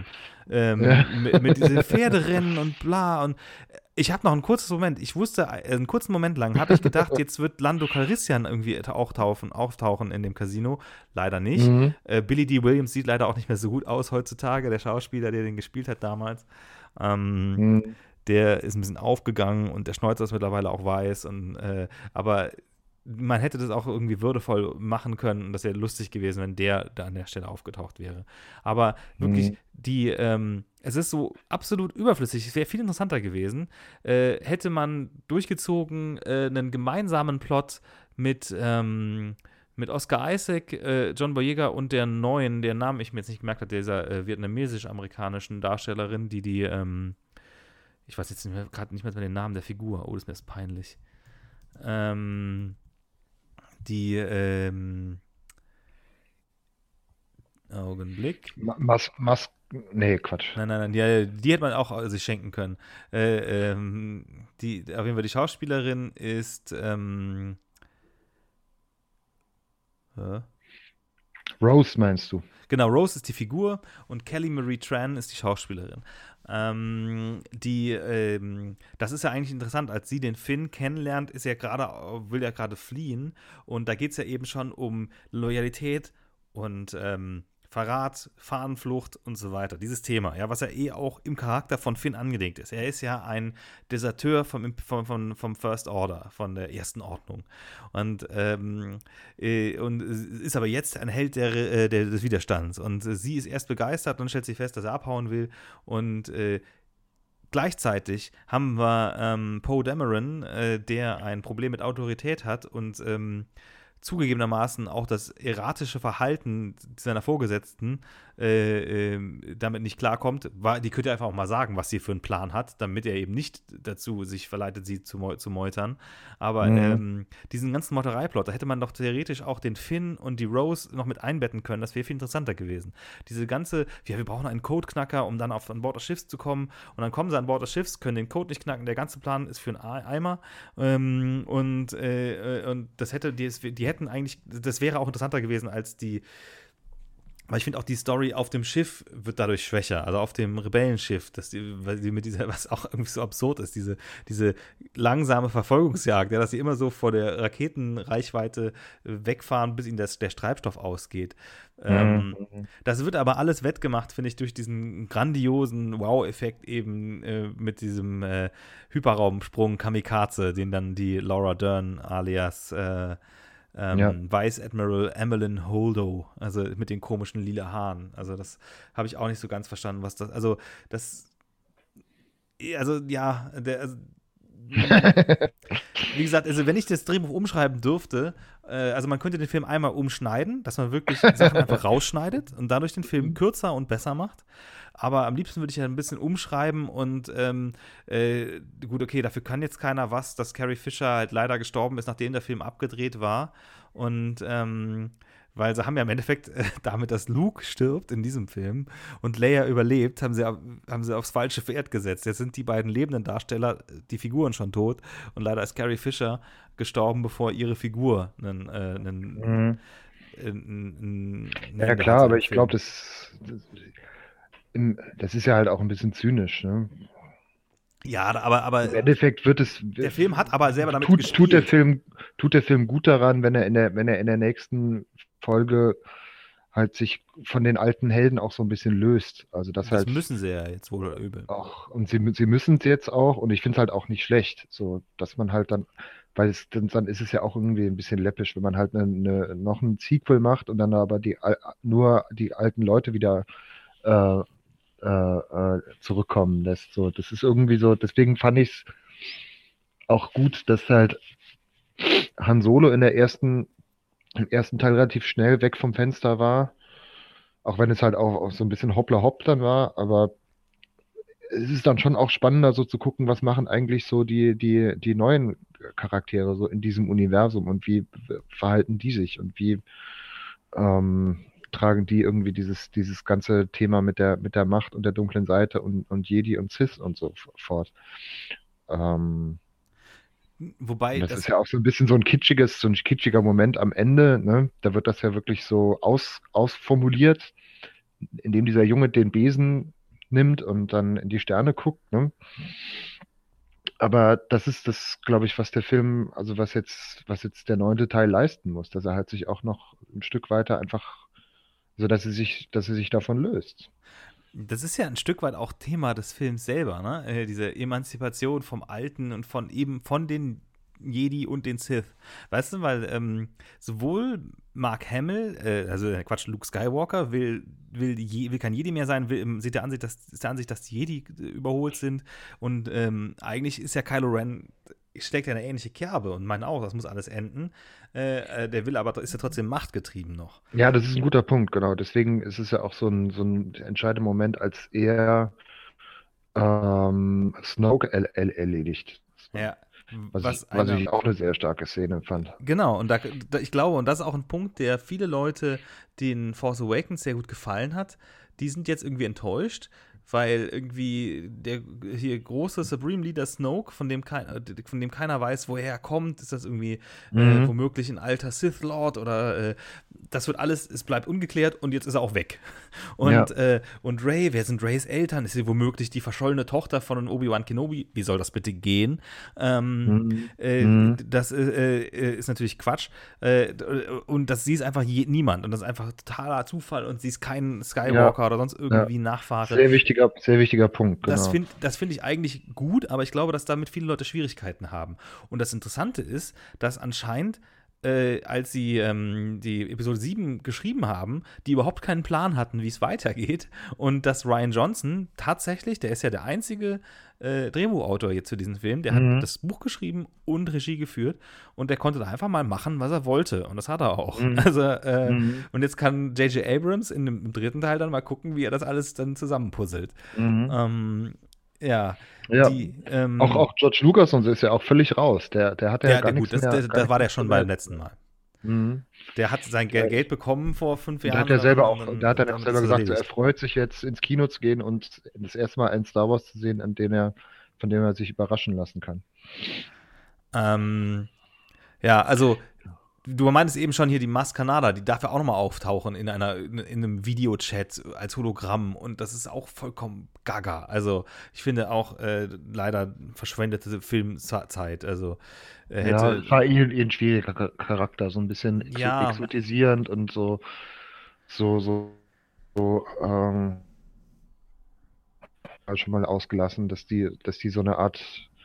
Ja. Ähm, mit, mit diesen Pferderennen und bla. Und ich habe noch einen kurzen Moment, ich wusste, äh, einen kurzen Moment lang habe ich gedacht, jetzt wird Lando Calrissian irgendwie auch tauchen, auftauchen in dem Casino. Leider nicht. Mhm. Äh, Billy D. Williams sieht leider auch nicht mehr so gut aus heutzutage, der Schauspieler, der den gespielt hat damals. Ähm, Mhm. der ist ein bisschen aufgegangen und der Schnäuzer ist mittlerweile auch weiß. Und, äh, aber man hätte das auch irgendwie würdevoll machen können und das wäre lustig gewesen, wenn der da an der Stelle aufgetaucht wäre. Aber wirklich, Mhm. die, ähm, es ist so absolut überflüssig. Es wäre viel interessanter gewesen, äh, hätte man durchgezogen äh, einen gemeinsamen Plot mit, ähm, mit Oscar Isaac, äh, John Boyega und der neuen, deren Namen ich mir jetzt nicht gemerkt habe, dieser äh, vietnamesisch-amerikanischen Darstellerin, die die, ähm, ich weiß jetzt gerade nicht mehr den Namen der Figur. Oh, das ist mir das peinlich. Ähm, die, ähm, Augenblick. Ma- Mas, Mas, nee, Quatsch. Nein, nein, nein, die, die hätte man auch sich schenken können. Äh, ähm, die, auf jeden Fall die Schauspielerin ist, ähm, äh, Rose meinst du? genau, Rose ist die Figur und Kelly Marie Tran ist die Schauspielerin. Ähm, die, ähm, das ist ja eigentlich interessant, als sie den Finn kennenlernt, ist er gerade, will er gerade fliehen und da geht es ja eben schon um Loyalität und ähm, Verrat, Fahnenflucht und so weiter. Dieses Thema, ja, was ja eh auch im Charakter von Finn angelegt ist. Er ist ja ein Deserteur vom, vom, vom, vom First Order, von der ersten Ordnung. Und, ähm, äh, und ist aber jetzt ein Held der, äh, der, des Widerstands. Und äh, sie ist erst begeistert und stellt sich fest, dass er abhauen will. Und äh, gleichzeitig haben wir ähm, Poe Dameron, äh, der ein Problem mit Autorität hat und ähm, zugegebenermaßen auch das erratische Verhalten seiner Vorgesetzten äh, äh, damit nicht klarkommt. War, die könnte einfach auch mal sagen, was sie für einen Plan hat, damit er eben nicht dazu sich verleitet, sie zu, meu- zu meutern. Aber Mhm. ähm, diesen ganzen Meutereiplot, da hätte man doch theoretisch auch den Finn und die Rose noch mit einbetten können. Das wäre viel interessanter gewesen. Diese ganze, ja, wir brauchen einen Codeknacker, um dann auf, an Bord des Schiffs zu kommen. Und dann kommen sie an Bord des Schiffs, können den Code nicht knacken. Der ganze Plan ist für einen A- Eimer. Ähm, und, äh, äh, und das hätte, die, die hätten eigentlich, das wäre auch interessanter gewesen als die, weil ich finde auch die Story auf dem Schiff wird dadurch schwächer, also auf dem Rebellenschiff, dass die, weil die mit dieser, was auch irgendwie so absurd ist, diese, diese langsame Verfolgungsjagd, ja, dass sie immer so vor der Raketenreichweite wegfahren, bis ihnen das, der Treibstoff ausgeht. Ähm, Mhm. das wird aber alles wettgemacht, finde ich, durch diesen grandiosen Wow-Effekt eben äh, mit diesem äh, Hyperraumsprung Kamikaze, den dann die Laura Dern alias äh, ähm, Ja. Vice Admiral Emmeline Holdo, also mit den komischen lila Haaren. Also das habe ich auch nicht so ganz verstanden, was das, also das, also ja, der, also, wie gesagt, also wenn ich das Drehbuch umschreiben dürfte, äh, also man könnte den Film einmal umschneiden, dass man wirklich Sachen einfach rausschneidet und dadurch den Film kürzer und besser macht. Aber am liebsten würde ich ja ein bisschen umschreiben und ähm, äh, gut, okay, dafür kann jetzt keiner was, dass Carrie Fisher halt leider gestorben ist, nachdem der Film abgedreht war. Und ähm, weil sie haben ja im Endeffekt äh, damit, dass Luke stirbt in diesem Film und Leia überlebt, haben sie, haben sie aufs falsche Pferd gesetzt. Jetzt sind die beiden lebenden Darsteller, die Figuren schon tot und leider ist Carrie Fisher gestorben, bevor ihre Figur einen, äh, einen, Mhm. ein, ein Ja, Ende klar, hatte aber im ich Film. glaube, das, das, im- das ist ja halt auch ein bisschen zynisch, ne? Ja, aber, aber Im Endeffekt wird es, der Film hat aber selber damit tut, tut der gespielt. Film, tut der Film gut daran, wenn er in der, wenn er in der nächsten Folge halt sich von den alten Helden auch so ein bisschen löst. Also das Das halt müssen sie ja jetzt wohl oder übel. auch, und sie, sie müssen es jetzt auch, und ich finde es halt auch nicht schlecht, so, dass man halt dann, weil es, dann, dann ist es ja auch irgendwie ein bisschen läppisch, wenn man halt eine, eine, noch ein Sequel macht und dann aber die al- nur die alten Leute wieder äh, äh, äh, zurückkommen lässt. So, das ist irgendwie so, deswegen fand ich es auch gut, dass halt Han Solo in der ersten, im ersten Teil relativ schnell weg vom Fenster war. Auch wenn es halt auch, auch so ein bisschen hoppla hopp dann war, aber es ist dann schon auch spannender, so zu gucken, was machen eigentlich so die, die, die neuen Charaktere so in diesem Universum und wie verhalten die sich und wie ähm, tragen die irgendwie dieses, dieses ganze Thema mit der, mit der Macht und der dunklen Seite und, und Jedi und Sith und so f- fort. Ähm, Wobei und das ist das, ja auch so ein bisschen so ein kitschiges, so ein kitschiger Moment am Ende, ne? Da wird das ja wirklich so aus, ausformuliert, indem dieser Junge den Besen nimmt und dann in die Sterne guckt, ne? Aber das ist das, glaube ich, was der Film, also was jetzt, was jetzt der neunte Teil leisten muss, dass er halt sich auch noch ein Stück weiter einfach, so dass er sich, dass er sich davon löst. das ist ja ein Stück weit auch Thema des Films selber, ne? Äh, diese Emanzipation vom Alten und von eben von den Jedi und den Sith. Weißt du, weil ähm, sowohl Mark Hamill, äh, also äh, Quatsch, Luke Skywalker will, will, je, will kein Jedi mehr sein, will, ähm, sieht der Ansicht, dass, ist der Ansicht, dass die Jedi äh, überholt sind. Und ähm, eigentlich ist ja Kylo Ren, steckt ja eine ähnliche Kerbe und meint auch, das muss alles enden. Äh, äh, der will aber, ist ja trotzdem machtgetrieben noch. Ja, das ist ein guter Punkt, genau. Deswegen ist es ja auch so ein, so ein entscheidender Moment, als er ähm, Snoke er, er, erledigt. Ja, Was ich, was was eine ich auch eine sehr starke Szene fand. Genau, und da, da, ich glaube, und das ist auch ein Punkt, der viele Leute, denen Force Awakens sehr gut gefallen hat, die sind jetzt irgendwie enttäuscht, weil irgendwie der hier große Supreme Leader Snoke, von dem, kein, von dem keiner weiß, woher er kommt, ist das irgendwie äh, Mhm. womöglich ein alter Sith Lord oder äh, das wird alles, es bleibt ungeklärt und jetzt ist er auch weg. Ja. Und, äh, und Rey, wer sind Reys Eltern? Ist sie womöglich die verschollene Tochter von Obi-Wan Kenobi? Wie soll das bitte gehen? Ähm, Mhm. äh, Mhm. das äh, äh, ist natürlich Quatsch. Äh, und das, sie ist einfach je, niemand. Und das ist einfach totaler Zufall. Und sie ist kein Skywalker Ja. oder sonst Ja. irgendwie Nachfahre. Sehr wichtiger, sehr wichtiger Punkt, Das genau. finde das find ich eigentlich gut, aber ich glaube, dass damit viele Leute Schwierigkeiten haben. Und das Interessante ist, dass anscheinend äh, als sie ähm, die Episode sieben geschrieben haben, die überhaupt keinen Plan hatten, wie es weitergeht. Und dass Rian Johnson tatsächlich, der ist ja der einzige äh, Drehbuchautor jetzt für diesen Film, der Mhm. hat das Buch geschrieben und Regie geführt und der konnte da einfach mal machen, was er wollte. Und das hat er auch. Mhm. Also, äh, Mhm. und jetzt kann J J. Abrams in dem, im dritten Teil dann mal gucken, wie er das alles dann zusammenpuzzelt. Mhm. Ähm, ja, Ja, die, ähm, auch, auch George Lucas und so ist ja auch völlig raus. Der, der hat ja der, gar der, nichts gut, das, mehr. der, gar da war der nichts schon mehr beim zu letzten Mal. Mhm. Der hat sein Geld, Geld bekommen vor fünf Und da Jahren. hat er selber und auch, dann- da hat er auch damit selber ist es gesagt, so, er erledigt. freut sich jetzt ins Kino zu gehen und das erste Mal einen Star Wars zu sehen, an dem er, von dem er sich überraschen lassen kann. Ähm, ja, also du meintest eben schon hier die Maskanada, die darf ja auch nochmal auftauchen in einer in, in einem Videochat als Hologramm und das ist auch vollkommen gaga. Also ich finde auch äh, leider verschwendete Filmzeit. Also äh, Ja, hätte es war eh ein schwieriger Char- Charakter, so ein bisschen exo ja, exotisierend und so, so, so, so, ähm, hab ich schon mal ausgelassen, dass die, dass die so eine Art,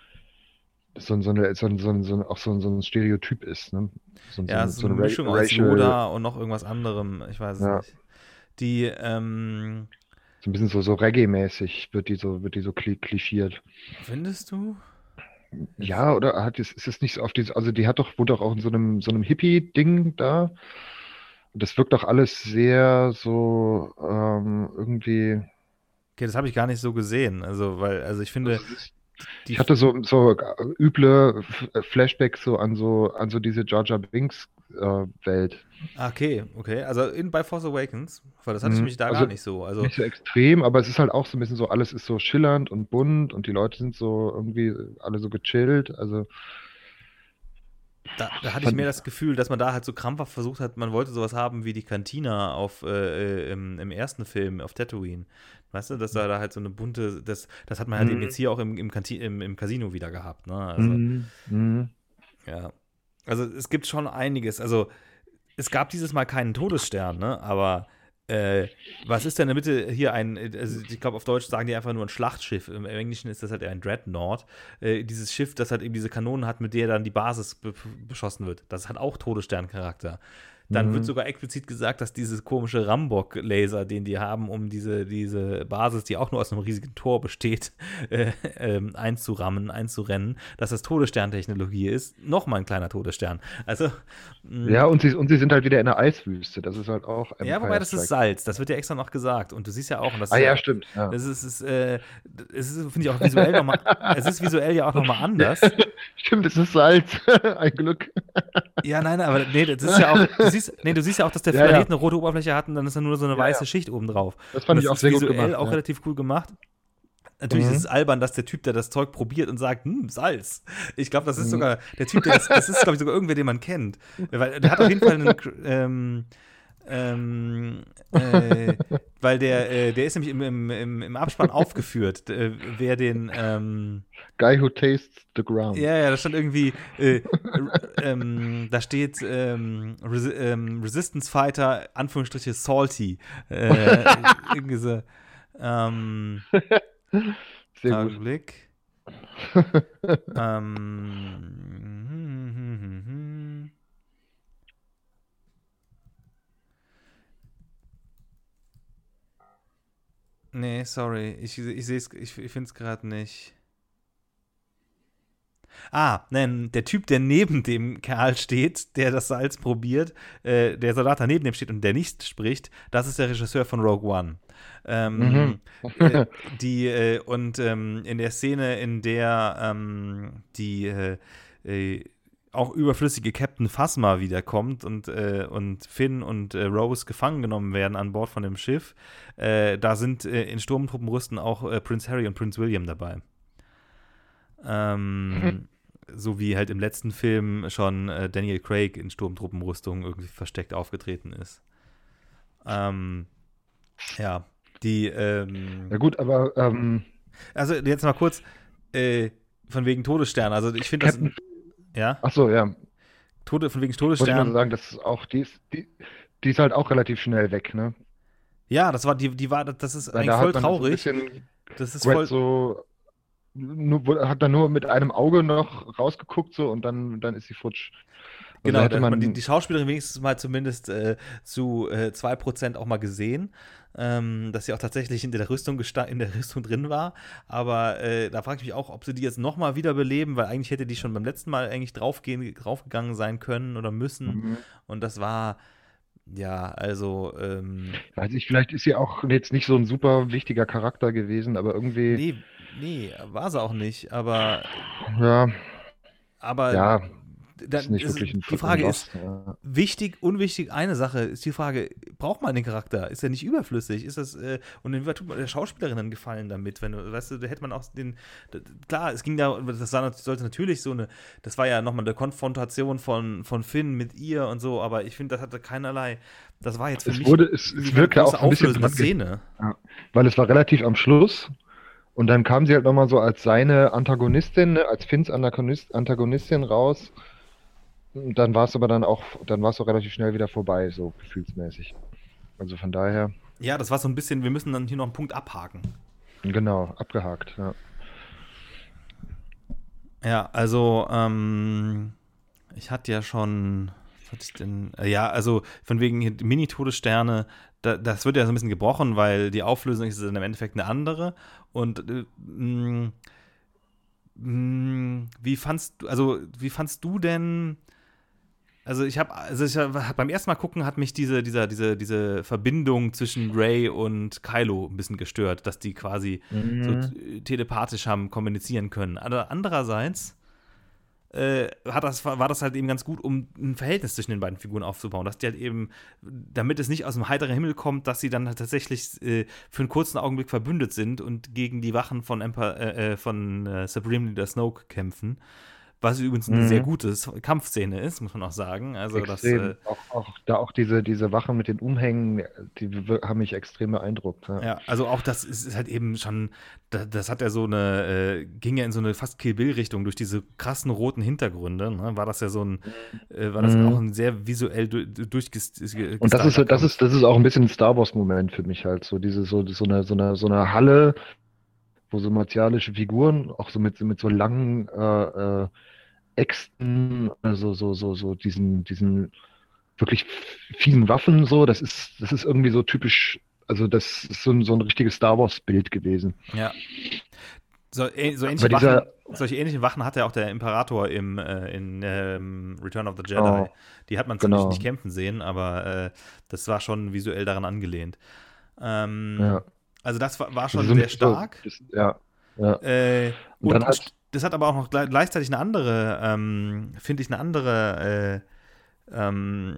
so, ein- so eine, so, ein- so, ein- so, ein- auch so, ein- so ein Stereotyp ist, ne? So, ein- so, ja, ein- so so eine eine Ra Mischung aus racial, Yoda und noch irgendwas anderem. Ich weiß es ja, nicht. Die ähm, so ein bisschen so, so Reggae-mäßig wird die so, wird die so kli klischiert. findest du? Jetzt, Ja, oder hat es, ist es nicht so auf diese, also die hat doch, wohnt doch auch in so einem, so einem Hippie-Ding da. Und das wirkt doch alles sehr so, ähm, irgendwie. okay, das habe ich gar nicht so gesehen. Also, weil, also ich finde, Also es ist, die, ich hatte so, so üble F- Flashbacks so an so, an so diese Jar Jar Binks äh, Welt. ah, okay, okay. Also in bei Force Awakens, weil das hatte ich Mhm. mich da gar Also nicht so. Also nicht so extrem, aber es ist halt auch so ein bisschen so, alles ist so schillernd und bunt und die Leute sind so irgendwie alle so gechillt. Also da, da hatte ich fand mehr ich, das Gefühl, dass man da halt so krampfhaft versucht hat, man wollte sowas haben wie die Cantina auf, äh, äh, im, im ersten Film auf Tatooine. Weißt du, dass da, da halt so eine bunte, das, das hat man halt eben jetzt mhm. hier auch im, im, Kanti im, im Casino wieder gehabt, ne? Also, Mhm. Mhm. ja. Also es gibt schon einiges. Also es gab dieses Mal keinen Todesstern, ne? Aber äh, was ist denn in der Mitte hier ein, also ich glaube auf Deutsch sagen die einfach nur ein Schlachtschiff. Im Englischen ist das halt eher ein Dreadnought. Äh, dieses Schiff, das halt eben diese Kanonen hat, mit der dann die Basis be beschossen wird. Das hat auch Todesstern-Charakter. Dann wird Mhm. sogar explizit gesagt, dass dieses komische Rambock-Laser, den die haben, um diese, diese Basis, die auch nur aus einem riesigen Tor besteht, äh, ähm, einzurammen, einzurennen, dass das Todessterntechnologie ist. Nochmal ein kleiner Todesstern. Also, mh, Ja, und sie, und sie sind halt wieder in der Eiswüste. Das ist halt auch ja, wobei Empire das ist Strikes. Salz. Das wird ja extra noch gesagt. Und du siehst ja auch, und das Ah ist ja, ja, stimmt. Ja. das ist, ist, äh, es ist, finde ich auch visuell nochmal, es ist visuell ja auch nochmal anders. Stimmt, es ist Salz. Ein Glück. Ja, nein, nein, aber nee, das ist ja auch, du siehst, nee, du siehst ja auch, dass der Ja, Planet ja. eine rote Oberfläche hat und dann ist da nur so eine Ja, weiße ja. Schicht oben drauf. Das Und fand das ich auch ist sehr gut visuell gemacht. auch Ja. relativ cool gemacht. Natürlich ist es Mhm. albern, dass der Typ, der das Zeug probiert und sagt, hm, Salz. Ich glaube, das ist Mhm. sogar, der Typ, der das, das ist, glaube ich, sogar irgendwer, den man kennt. Weil der hat auf jeden Fall einen, ähm, ähm, äh, weil der, äh, der ist nämlich im, im, im, im Abspann aufgeführt, äh, wer den, ähm, Guy who tastes the ground. ja, ja, da stand irgendwie, äh, ähm, da steht ähm, Resi ähm, Resistance Fighter, Anführungsstriche Salty. Äh, irgendwie so, ähm, Sehr gut. Augenblick. Ähm, nee, sorry, ich, ich sehe es, ich, ich finde es gerade nicht. Ah, nein, der Typ, der neben dem Kerl steht, der das Salz probiert, äh, der Soldat, der neben dem steht und der nicht spricht, das ist der Regisseur von Rogue One. Ähm, Mhm. äh, die, äh, und ähm, in der Szene, in der ähm, die äh, äh, auch überflüssige Captain Phasma wiederkommt und, äh, und Finn und äh, Rose gefangen genommen werden an Bord von dem Schiff, äh, da sind äh, in Sturmtruppenrüsten auch äh, Prince Harry und Prince William dabei. Ähm, so wie halt im letzten Film schon äh, Daniel Craig in Sturmtruppenrüstung irgendwie versteckt aufgetreten ist. Ähm, ja, die, ähm, Ja gut, aber ähm, also jetzt mal kurz, äh, von wegen Todesstern, also ich finde das, Captain, ja, ach so, ja, Tode, von wegen wollte ich nur so Todesstern, sagen, das ist auch, die ist, die, die ist halt auch relativ schnell weg, ne? ja, das war, die, die war, das ist Weil eigentlich da voll hat man das so ein traurig, bisschen das ist Grad voll, so, nur, wo- hat dann nur mit einem Auge noch rausgeguckt so und dann, dann ist sie futsch. Also Genau, da hätte hat man die, man, die Schauspielerin wenigstens mal zumindest äh, zu äh, zwei Prozent auch mal gesehen, ähm, dass sie auch tatsächlich in der Rüstung gesta- in der Rüstung drin war. Aber äh, da frage ich mich auch, ob sie die jetzt nochmal wiederbeleben, weil eigentlich hätte die schon beim letzten Mal eigentlich draufgehen, draufgegangen sein können oder müssen. mhm. Und das war, ja, also, ähm, Weiß ich, vielleicht ist sie auch jetzt nicht so ein super wichtiger Charakter gewesen, aber irgendwie, nee, nee, war sie auch nicht. Aber ja, Aber ja, ist dann nicht ist, wirklich ein, die ein Frage ist, Lost. Ja. wichtig, unwichtig, eine Sache ist die Frage, braucht man den Charakter? Ist er nicht überflüssig? Ist das, äh, und inwieweit tut man der Schauspielerin einen Gefallen damit? Wenn du, weißt du, da hätte man auch den, da, klar, es ging da, das war, sollte natürlich so eine, das war ja nochmal eine Konfrontation von, von Finn mit ihr und so, aber ich finde, das hatte keinerlei, das war jetzt für Es mich wurde, es, irgendwie es keine wirkte auch große so ein bisschen auflösende dran, ge- Szene. ja, weil es war relativ am Schluss und dann kam sie halt nochmal so als seine Antagonistin, ne, als Finns Antagonist, Antagonistin raus. Und dann war es aber dann auch, dann war es auch relativ schnell wieder vorbei, so gefühlsmäßig. Also von daher, Ja, das war so ein bisschen, wir müssen dann hier noch einen Punkt abhaken. genau, abgehakt. Ja. Ja, also, ähm, ich hatte ja schon, was hatte ich denn? Äh, Ja, also von wegen hier die Mini-Todessterne, da, das wird ja so ein bisschen gebrochen, weil die Auflösung ist dann im Endeffekt eine andere. Und äh, mh, mh, wie fandst du, also wie fandst du denn, also ich habe, also ich hab, beim ersten Mal gucken hat mich diese, dieser, diese, diese Verbindung zwischen Rey und Kylo ein bisschen gestört, dass die quasi so Mhm. t- telepathisch haben kommunizieren können. Aber andererseits äh, hat das, war das halt eben ganz gut, um ein Verhältnis zwischen den beiden Figuren aufzubauen. Dass die halt eben, damit es nicht aus dem heiteren Himmel kommt, dass sie dann halt tatsächlich äh, für einen kurzen Augenblick verbündet sind und gegen die Wachen von, Emperor, äh, äh, von äh, Supreme Leader Snoke kämpfen. Was übrigens eine sehr Mhm. gute Kampfszene ist, muss man auch sagen. Also das, äh, Extrem. Auch, auch da auch diese, diese Wache mit den Umhängen, die wir- haben mich extrem beeindruckt. Ja. ja, also auch das ist, ist halt eben schon, da- das hat ja so eine, äh, ging ja in so eine fast Kill Bill-Richtung durch diese krassen roten Hintergründe, ne? War das ja so ein, äh, war das auch Mhm. ein sehr visuell du, Und das ist durchgestylter so, das Kampf. ist, das ist auch ein bisschen ein Star Wars-Moment für mich halt. So diese, so, so eine, so eine, so eine Halle, wo so martialische Figuren, auch so mit, mit so langen äh, äh, Äxten, also so, so, so diesen, diesen wirklich fiesen Waffen, so, das ist, das ist irgendwie so typisch, also das ist so ein, so ein richtiges Star Wars-Bild gewesen. Ja, so, äh, so Aber ähnliche dieser, Wachen, solche ähnlichen Wachen hatte ja auch der Imperator im, äh, in ähm, Return of the Jedi. genau, Die hat man zwar nicht, genau, nicht kämpfen sehen, aber äh, das war schon visuell daran angelehnt. Ähm, ja. also das war, war Also schon so ein sehr bisschen so, stark. das, ja, ja. Äh, Und und dann ein, halt, das hat aber auch noch gle- gleichzeitig eine andere, ähm, finde ich, eine andere äh, ähm,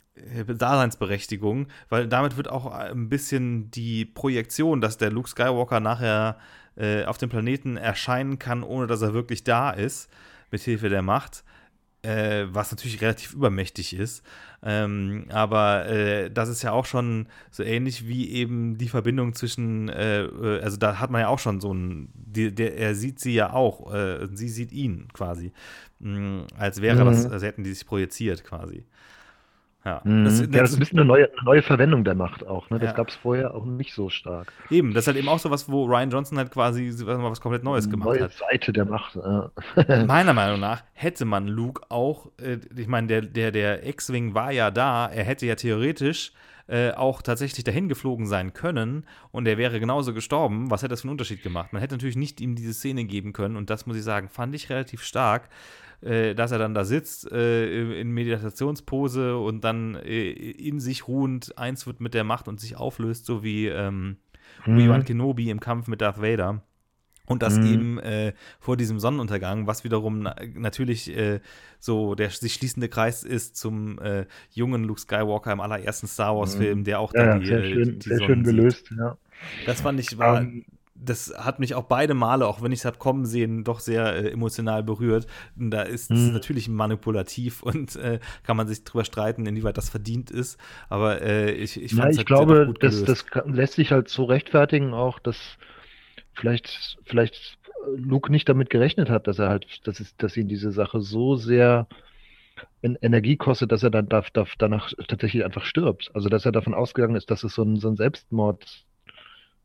Daseinsberechtigung, weil damit wird auch ein bisschen die Projektion, dass der Luke Skywalker nachher äh, auf dem Planeten erscheinen kann, ohne dass er wirklich da ist, mit Hilfe der Macht, äh, was natürlich relativ übermächtig ist. Ähm, aber äh, das ist ja auch schon so ähnlich wie eben die Verbindung zwischen, äh, äh, also da hat man ja auch schon so ein, die, der, er sieht sie ja auch, äh, sie sieht ihn quasi, mh, als wäre das, mhm. als hätten die sich projiziert quasi. Ja, das, Mhm. Ja, das ist das, ein bisschen eine neue, eine neue Verwendung der Macht auch, ne? Das ja. gab es vorher auch nicht so stark. Eben, das ist halt eben auch so was, wo Ryan Johnson halt quasi was komplett Neues Eine gemacht neue hat. Seite der Macht. Ja. Meiner Meinung nach hätte man Luke auch, äh, ich meine, der, der, der X-Wing war ja da, er hätte ja theoretisch äh, auch tatsächlich dahin geflogen sein können und er wäre genauso gestorben. Was hätte das für einen Unterschied gemacht? Man hätte natürlich nicht ihm diese Szene geben können und das muss ich sagen, fand ich relativ stark, äh, dass er dann da sitzt äh, in Meditationspose und dann äh, in sich ruhend eins wird mit der Macht und sich auflöst, so wie ähm, Obi-Wan Mhm. Kenobi im Kampf mit Darth Vader. Und das Mhm. eben äh, vor diesem Sonnenuntergang, was wiederum na natürlich äh, so der sich schließende Kreis ist zum äh, jungen Luke Skywalker im allerersten Star Wars-Film, Mhm. der auch Ja, da ja, die, sehr äh, schön, die sehr schön Sonnen sieht. gelöst, ja. Das fand ich war, Ähm, das hat mich auch beide Male, auch wenn ich es habe kommen sehen, doch sehr äh, emotional berührt. Und da ist es mhm. natürlich manipulativ und äh, kann man sich drüber streiten, inwieweit das verdient ist. Aber äh, ich, ich Ja, fand es ich halt sehr doch glaube, gut das, gelöst. das kann- lässt sich halt so rechtfertigen auch, dass vielleicht, vielleicht Luke nicht damit gerechnet hat, dass er halt, dass es, dass ihn diese Sache so sehr in Energie kostet, dass er dann darf, darf danach tatsächlich einfach stirbt. Also dass er davon ausgegangen ist, dass es so ein, so ein Selbstmord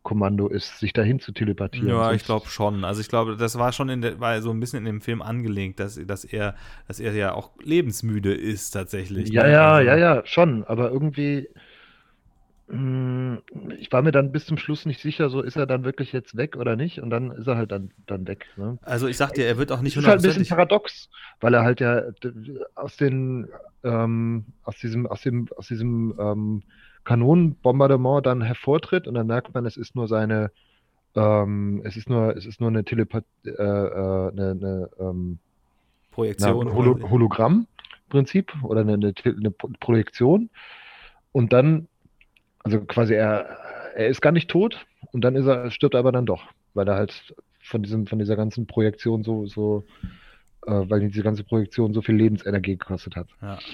Kommando ist, sich dahin zu teleportieren. Ja, ich Sonst, glaube schon. Also ich glaube, das war schon in der, war so ein bisschen in dem Film angelegt, dass, dass er, dass er ja auch lebensmüde ist tatsächlich, ja, ne? ja, ja, Also, ja, schon, aber irgendwie, mh, ich war mir dann bis zum Schluss nicht sicher, so ist er dann wirklich jetzt weg oder nicht, und dann ist er halt dann, dann weg. Ne? also ich sag dir, er wird auch nicht Es ist halt ein bisschen hundertprozentig. paradox, weil er halt ja d- aus den, ähm, aus diesem, aus dem, aus diesem ähm, Kanonenbombardement dann hervortritt, und dann merkt man, es ist nur seine, ähm, es ist nur, es ist nur eine Telepathie, äh, äh, eine, eine, ähm, na, Projektion Holo quasi. Hologramm-Prinzip oder eine, eine, Te- eine Pro- Projektion, und dann, also quasi er, er ist gar nicht tot, und dann ist er, stirbt er aber dann doch, weil er halt von diesem, von dieser ganzen Projektion so, so äh, weil diese ganze Projektion so viel Lebensenergie gekostet hat. Ja.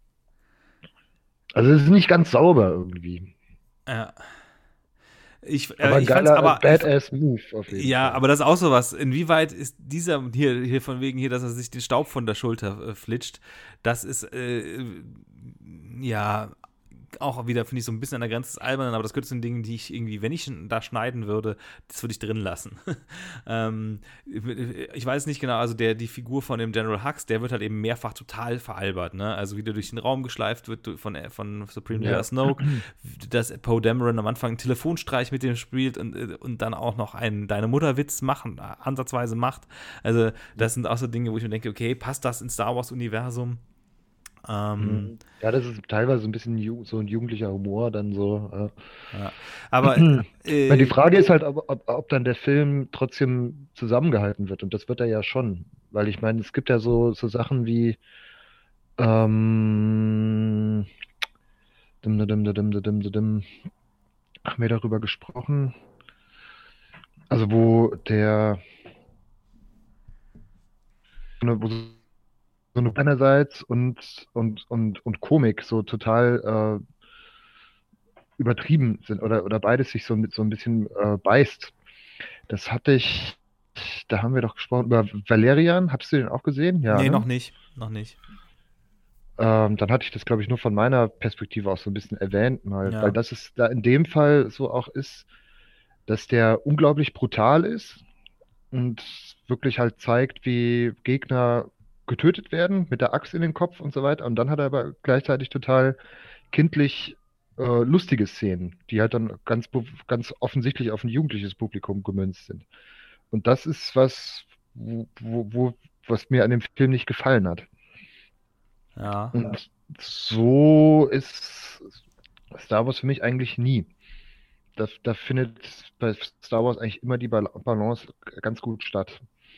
Also es ist nicht ganz sauber irgendwie. Ja. Ich, äh, Aber ein ich fand's geiler aber, ich, Badass-Move auf jeden ja, Fall. aber das ist auch sowas. Inwieweit ist dieser hier, hier von wegen hier, dass er sich den Staub von der Schulter äh, flitscht, das ist, äh, ja, auch wieder, finde ich, so ein bisschen an der Grenze des Albernen, aber das gehört zu den Dingen, die ich irgendwie, wenn ich da schneiden würde, das würde ich drin lassen. ähm, ich weiß nicht genau, also der, die Figur von dem General Hux, der wird halt eben mehrfach total veralbert, ne? Also wie der durch den Raum geschleift wird von, von Supreme Leader Ja. Snoke, dass Poe Dameron am Anfang einen Telefonstreich mit dem spielt und, und dann auch noch einen Deine Mutter-Witz machen, ansatzweise macht. Also das sind auch so Dinge, wo ich mir denke, okay, passt das ins Star Wars-Universum? Ähm, Mhm. Ja, das ist teilweise ein bisschen ju so ein jugendlicher Humor dann so. ja. Äh. Aber Ich meine, die äh, Frage ist halt, ob, ob, ob dann der Film trotzdem zusammengehalten wird. Und das wird er ja schon. Weil ich meine, es gibt ja so, so Sachen wie ähm, dim, dim, dim, dim, dim, dim, dim. Haben wir darüber gesprochen? Also wo der wo so eine einerseits und, und, und, und Komik so total äh, übertrieben sind, oder, oder beides sich so, mit, so ein bisschen äh, beißt. Das hatte ich, da haben wir doch gesprochen über Valerian. Hattest du den auch gesehen? Ja, nee, ne? noch nicht. Noch nicht. Ähm, dann hatte ich das, glaube ich, nur von meiner Perspektive auch so ein bisschen erwähnt, mal, weil Ja. das ist da in dem Fall so auch ist, dass der unglaublich brutal ist und wirklich halt zeigt, wie Gegner getötet werden mit der Axt in den Kopf und so weiter. Und dann hat er aber gleichzeitig total kindlich äh, lustige Szenen, die halt dann ganz, bu- ganz offensichtlich auf ein jugendliches Publikum gemünzt sind. Und das ist was, wo, wo, wo, was mir an dem Film nicht gefallen hat. Ja. Und so ist Star Wars für mich eigentlich nie. Da, da findet bei Star Wars eigentlich immer die Bal- Balance ganz gut statt.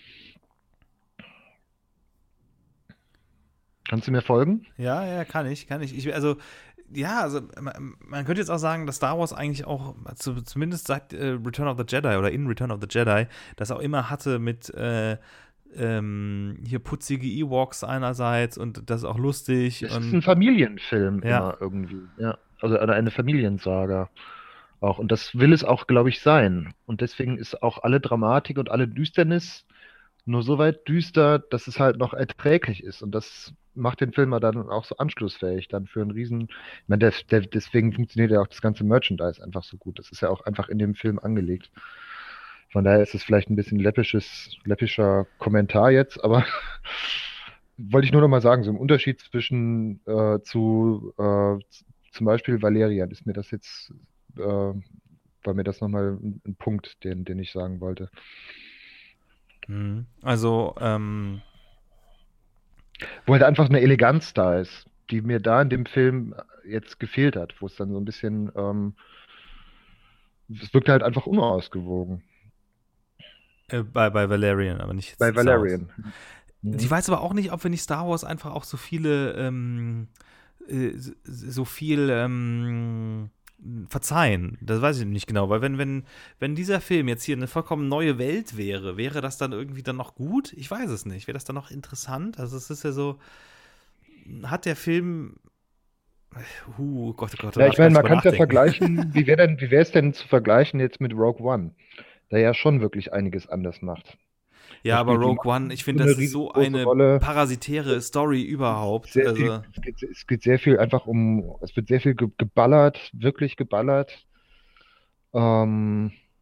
Kannst du mir folgen? Ja, ja, kann ich, kann ich. ich also, ja, also man, man könnte jetzt auch sagen, dass Star Wars eigentlich auch, zu, zumindest seit äh, Return of the Jedi oder in Return of the Jedi, das auch immer hatte mit äh, ähm, hier putzige Ewoks einerseits und das ist auch lustig Es ist und ein Familienfilm ja, immer irgendwie, ja. Also oder eine Familiensaga auch. Und das will es auch, glaube ich, sein. Und deswegen ist auch alle Dramatik und alle Düsternis nur so weit düster, dass es halt noch erträglich ist. Und das macht den Film ja dann auch so anschlussfähig, dann für einen riesen. Ich meine, der, der, deswegen funktioniert ja auch das ganze Merchandise einfach so gut. Das ist ja auch einfach in dem Film angelegt. Von daher ist es vielleicht ein bisschen läppisches, läppischer Kommentar jetzt, aber wollte ich nur noch mal sagen, so im Unterschied zwischen äh, zu äh, z- zum Beispiel Valerian ist mir das jetzt, äh, war mir das nochmal ein, ein Punkt, den, den ich sagen wollte. mhm. Also, ähm, Wo halt einfach eine Eleganz da ist, die mir da in dem Film jetzt gefehlt hat, wo es dann so ein bisschen, ähm, es wirkt halt einfach unausgewogen äh, bei, bei Valerian, aber nicht bei jetzt Star Wars. Valerian. Ich Mhm. weiß aber auch nicht, ob wir nicht Star Wars einfach auch so viele, ähm, äh, so viel ähm, verzeihen. Das weiß ich nicht genau, weil wenn, wenn, wenn dieser Film jetzt hier eine vollkommen neue Welt wäre, wäre das dann irgendwie dann noch gut? Ich weiß es nicht. Wäre das dann noch interessant? Also es ist ja so, hat der Film, uh, Gott, oh Gott, da Ja, darf ich ich gar meine, nicht man drüber kann es ja nachdenken. vergleichen. Wie wäre denn, wie wäre es denn zu vergleichen jetzt mit Rogue One, der ja schon wirklich einiges anders macht. Da Ja, aber spielt die Rogue Macht One, nicht ich so finde, eine das ist so riesengroße eine Rolle. parasitäre Story überhaupt. Sehr viel, Also, es geht, es geht sehr viel einfach um, es wird sehr viel ge geballert, wirklich geballert. Ähm,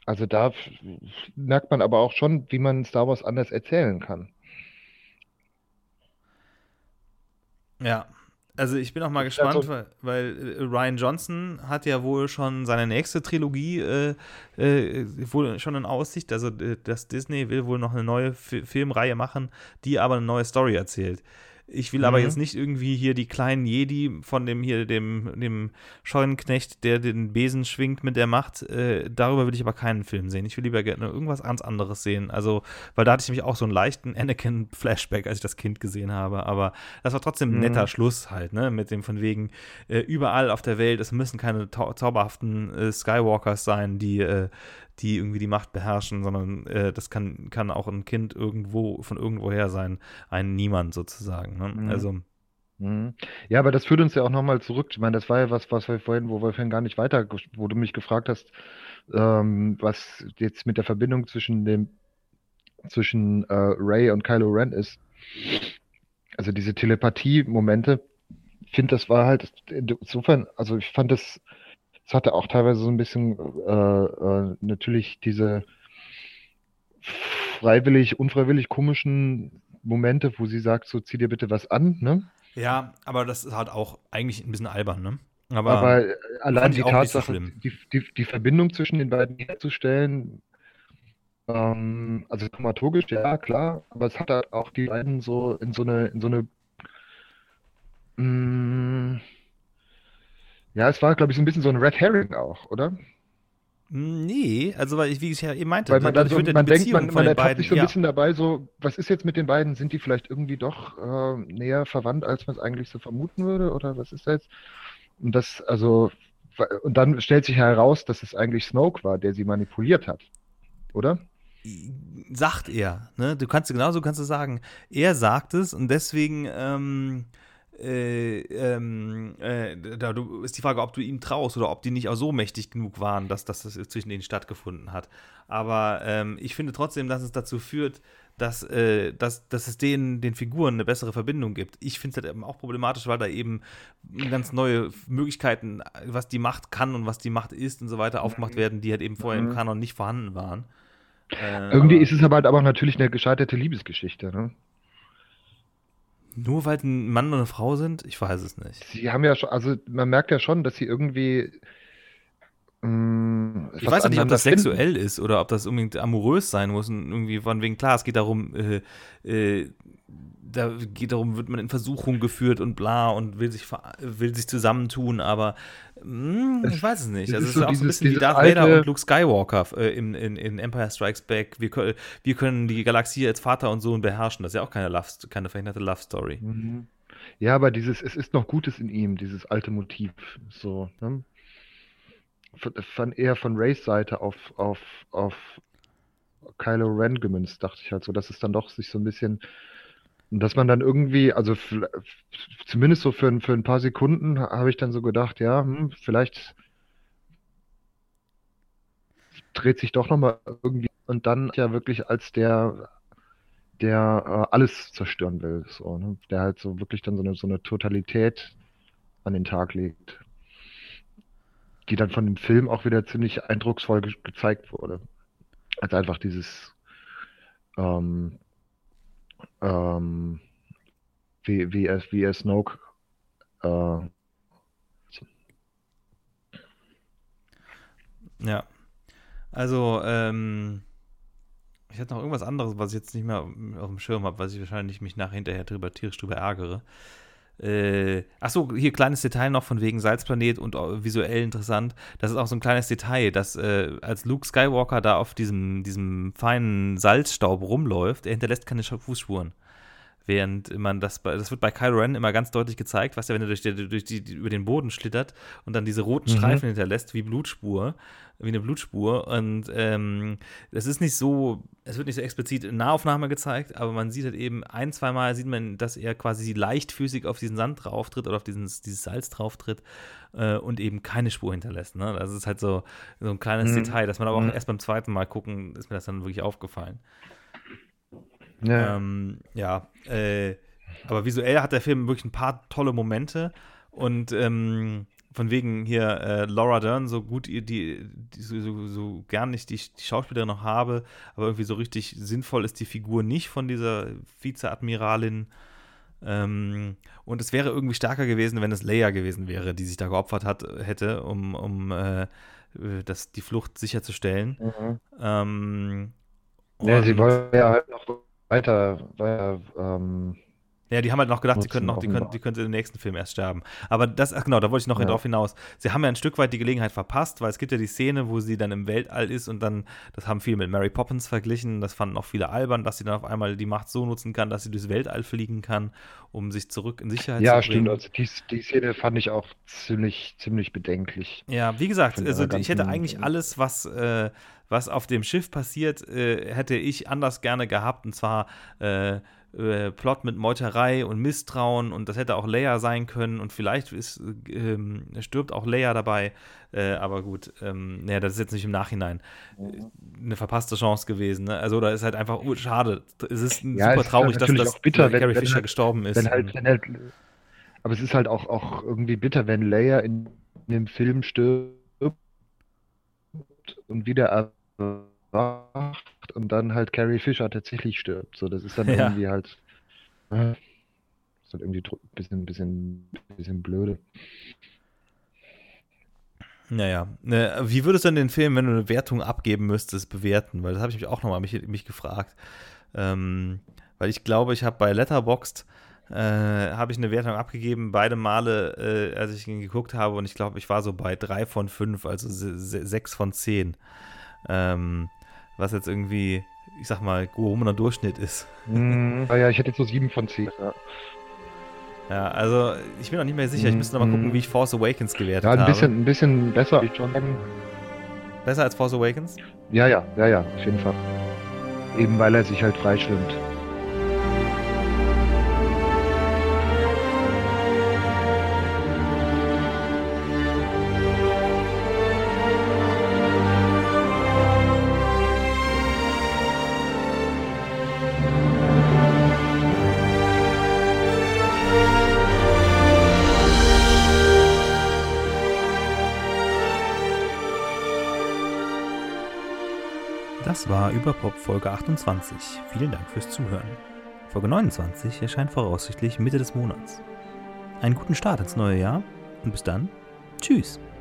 Also da f- merkt man aber auch schon, wie man Star Wars anders erzählen kann. Ja, also ich bin auch mal Das ist halt gespannt, so, weil, weil äh, Ryan Johnson hat ja wohl schon seine nächste Trilogie äh, äh, wohl schon in Aussicht. Also äh, das Disney will wohl noch eine neue Fi- Filmreihe machen, die aber eine neue Story erzählt. Ich will aber jetzt mhm, nicht irgendwie hier die kleinen Jedi von dem hier, dem, dem Scheunenknecht, der den Besen schwingt mit der Macht. Äh, darüber will ich aber keinen Film sehen. Ich will lieber gerne irgendwas ganz anderes sehen. Also, weil da hatte ich nämlich auch so einen leichten Anakin-Flashback, als ich das Kind gesehen habe. Aber das war trotzdem ein netter mhm, Schluss halt, ne? Mit dem von wegen, äh, überall auf der Welt, es müssen keine tau zauberhaften äh, Skywalkers sein, die, äh, die irgendwie die Macht beherrschen, sondern äh, das kann, kann auch ein Kind irgendwo, von irgendwoher sein, ein Niemand sozusagen. Ne? mhm, Also, mhm. Ja, aber das führt uns ja auch nochmal zurück. Ich meine, das war ja was, was wir vorhin, wo wir vorhin gar nicht weiter, ges- wo du mich gefragt hast, ähm, was jetzt mit der Verbindung zwischen dem, zwischen äh, Rey und Kylo Ren ist. Also diese Telepathie-Momente, ich finde, das war halt insofern, also ich fand das, es hatte auch teilweise so ein bisschen äh, äh, natürlich diese freiwillig, unfreiwillig komischen Momente, wo sie sagt, so zieh dir bitte was an, ne? ja, aber das ist halt auch eigentlich ein bisschen albern, ne? Aber Aber äh, fand allein ich die auch nicht so Tatsache, schlimm. die, die, die Verbindung zwischen den beiden herzustellen, ähm, also dramaturgisch, ja, klar, aber es hat halt auch die beiden so in so eine, in so eine, mh, ja, es war, glaube ich, so ein bisschen so ein Red Herring auch, oder? Nee, also weil ich, wie ich ja eben meinte, Weil man dann dadurch so, wird ja die man denkt, Beziehung man, von man den ertappt beiden, sich so ein ja, bisschen dabei, so, was ist jetzt mit den beiden? Sind die vielleicht irgendwie doch äh, näher verwandt, als man es eigentlich so vermuten würde? Oder was ist da jetzt? Und das, also, wa- und dann stellt sich heraus, dass es eigentlich Snoke war, der sie manipuliert hat, oder? sagt er, ne? Du kannst genauso kannst du sagen, er sagt es und deswegen ähm, äh, ähm, äh, da du, ist die Frage, ob du ihm traust oder ob die nicht auch so mächtig genug waren, dass, dass das zwischen denen stattgefunden hat. Aber ähm, ich finde trotzdem, dass es dazu führt, dass, äh, dass, dass es den, den Figuren eine bessere Verbindung gibt. Ich finde es halt eben auch problematisch, weil da eben ganz neue Möglichkeiten, was die Macht kann und was die Macht ist und so weiter, aufgemacht Mhm. werden, die halt eben vorher im Mhm. Kanon nicht vorhanden waren. Äh, Irgendwie aber ist es aber halt aber natürlich eine gescheiterte Liebesgeschichte, ne? nur weil ein Mann und eine Frau sind? Ich weiß es nicht. Sie haben ja schon, also man merkt ja schon, dass sie irgendwie mh, Ich was weiß ja nicht, ob aneinander das finden. sexuell ist oder ob das unbedingt amorös sein muss. Und irgendwie von wegen, klar, es geht darum, äh, äh, da geht darum, wird man in Versuchung geführt und bla und will sich, ver- will sich zusammentun, aber mh, Es, ich weiß es nicht. es Also ist es ist so ja auch so ein dieses, bisschen wie dieses Darth Vader und alte. Luke Skywalker äh, in, in, in Empire Strikes Back. Wir, können- wir können die Galaxie als Vater und Sohn beherrschen. Das ist ja auch keine, Love, keine verhinderte Love Story. Mhm. Ja, aber dieses, es ist noch Gutes in ihm, dieses alte Motiv, so, ne? Von, von eher von Rays Seite auf, auf, auf Kylo Ren gemünzt, dachte ich halt so, dass es dann doch sich so ein bisschen, dass man dann irgendwie, also f- zumindest so für, ein- für ein paar Sekunden ha- habe ich dann so gedacht, ja, hm, vielleicht dreht sich doch nochmal irgendwie und dann ja wirklich als der, der äh, alles zerstören will, so, ne? Der halt so wirklich dann so eine, so eine Totalität an den Tag legt, die dann von dem Film auch wieder ziemlich eindrucksvoll ge gezeigt wurde. Als einfach dieses, ähm, ähm, wie, wie, er, wie er Snoke, äh, Ja. Also, ähm, ich hatte noch irgendwas anderes, was ich jetzt nicht mehr auf dem Schirm habe, was ich wahrscheinlich mich nachher hinterher drüber, tierisch drüber ärgere. Äh, achso, hier kleines Detail noch von wegen Salzplanet und äh, visuell interessant. Das ist auch so ein kleines Detail, dass äh, als Luke Skywalker da auf diesem, diesem feinen Salzstaub rumläuft, er hinterlässt keine Fußspuren. Während man das, bei, das wird bei Kylo Ren immer ganz deutlich gezeigt, was ja, wenn er durch, die, durch die, über den Boden schlittert und dann diese roten mhm, Streifen hinterlässt, wie Blutspur, wie eine Blutspur. Und ähm, das ist nicht so, es wird nicht so explizit in Nahaufnahme gezeigt, aber man sieht halt eben ein, zwei Mal sieht man, dass er quasi leichtfüßig auf diesen Sand drauf tritt oder auf diesen, dieses Salz drauf tritt äh, und eben keine Spur hinterlässt. Ne? Das ist halt so, so ein kleines mhm, Detail, dass man aber auch mhm, erst beim zweiten Mal gucken, ist mir das dann wirklich aufgefallen. ja, Ähm, ja, äh, aber visuell hat der Film wirklich ein paar tolle Momente und ähm, von wegen hier äh, Laura Dern, so gut die, die, die so, so, so gern ich die, die Schauspielerin noch habe, aber irgendwie so richtig sinnvoll ist die Figur nicht von dieser Vizeadmiralin. Ähm, und es wäre irgendwie stärker gewesen, wenn es Leia gewesen wäre, die sich da geopfert hat, hätte, um, um äh, das, die Flucht sicherzustellen. Mhm. Ähm, Ja, sie und wollen ja halt noch weiter, weiter ähm, ja, die haben halt noch gedacht, sie könnten nutzen, noch, die können, offenbar. die könnte im nächsten Film erst sterben. Aber das, ach genau, da wollte ich noch Ja. drauf hinaus. Sie haben ja ein Stück weit die Gelegenheit verpasst, weil es gibt ja die Szene, wo sie dann im Weltall ist und dann, das haben viele mit Mary Poppins verglichen, das fanden auch viele albern, dass sie dann auf einmal die Macht so nutzen kann, dass sie durchs Weltall fliegen kann, um sich zurück in Sicherheit Ja, zu stimmt. bringen. Also die, die Szene fand ich auch ziemlich, ziemlich bedenklich Ja, wie gesagt, von also ihrer ich hätte eigentlich ganzen. alles, was, äh, was auf dem Schiff passiert, äh, hätte ich anders gerne gehabt. Und zwar äh, äh, Plot mit Meuterei und Misstrauen. Und das hätte auch Leia sein können. Und vielleicht ist, ähm, stirbt auch Leia dabei. Äh, aber gut, ähm, naja, das ist jetzt nicht im Nachhinein äh, eine verpasste Chance gewesen. Ne? Also da ist halt einfach oh, schade. Es ist Ja, super es ist halt traurig, dass, natürlich dass auch bitter, wenn, Carrie wenn Fisher halt, gestorben ist. wenn halt, wenn halt, aber es ist halt auch, auch irgendwie bitter, wenn Leia in dem Film stirbt und wieder erwacht und dann halt Carrie Fisher tatsächlich stirbt. So, das ist dann Ja. irgendwie halt, äh, ist halt irgendwie ein bisschen, bisschen, bisschen blöde. Naja, ne, wie würdest du denn den Film, wenn du eine Wertung abgeben müsstest, bewerten? Weil das habe ich mich auch nochmal mich, mich gefragt. Ähm, weil ich glaube, ich habe bei Letterboxd äh, habe ich eine Wertung abgegeben, beide Male, äh, als ich ihn geguckt habe. Und ich glaube, ich war so bei drei von fünf, also se- se- sechs von zehn. Ähm, was jetzt irgendwie, ich sag mal, gehobener Durchschnitt ist. Hm, ah ja, ich hätte jetzt so sieben von zehn. Ja. Ja, also ich bin noch nicht mehr sicher. Ich müsste noch mal gucken, wie ich Force Awakens gewertet Ja, ein habe. bisschen, ein bisschen besser, würde ich schon sagen. Besser als Force Awakens? Ja, ja, ja, ja, auf jeden Fall. Eben weil er sich halt freischwimmt. Das war Überpop Folge achtundzwanzig. Vielen Dank fürs Zuhören. Folge neunundzwanzig erscheint voraussichtlich Mitte des Monats. Einen guten Start ins neue Jahr und bis dann. Tschüss.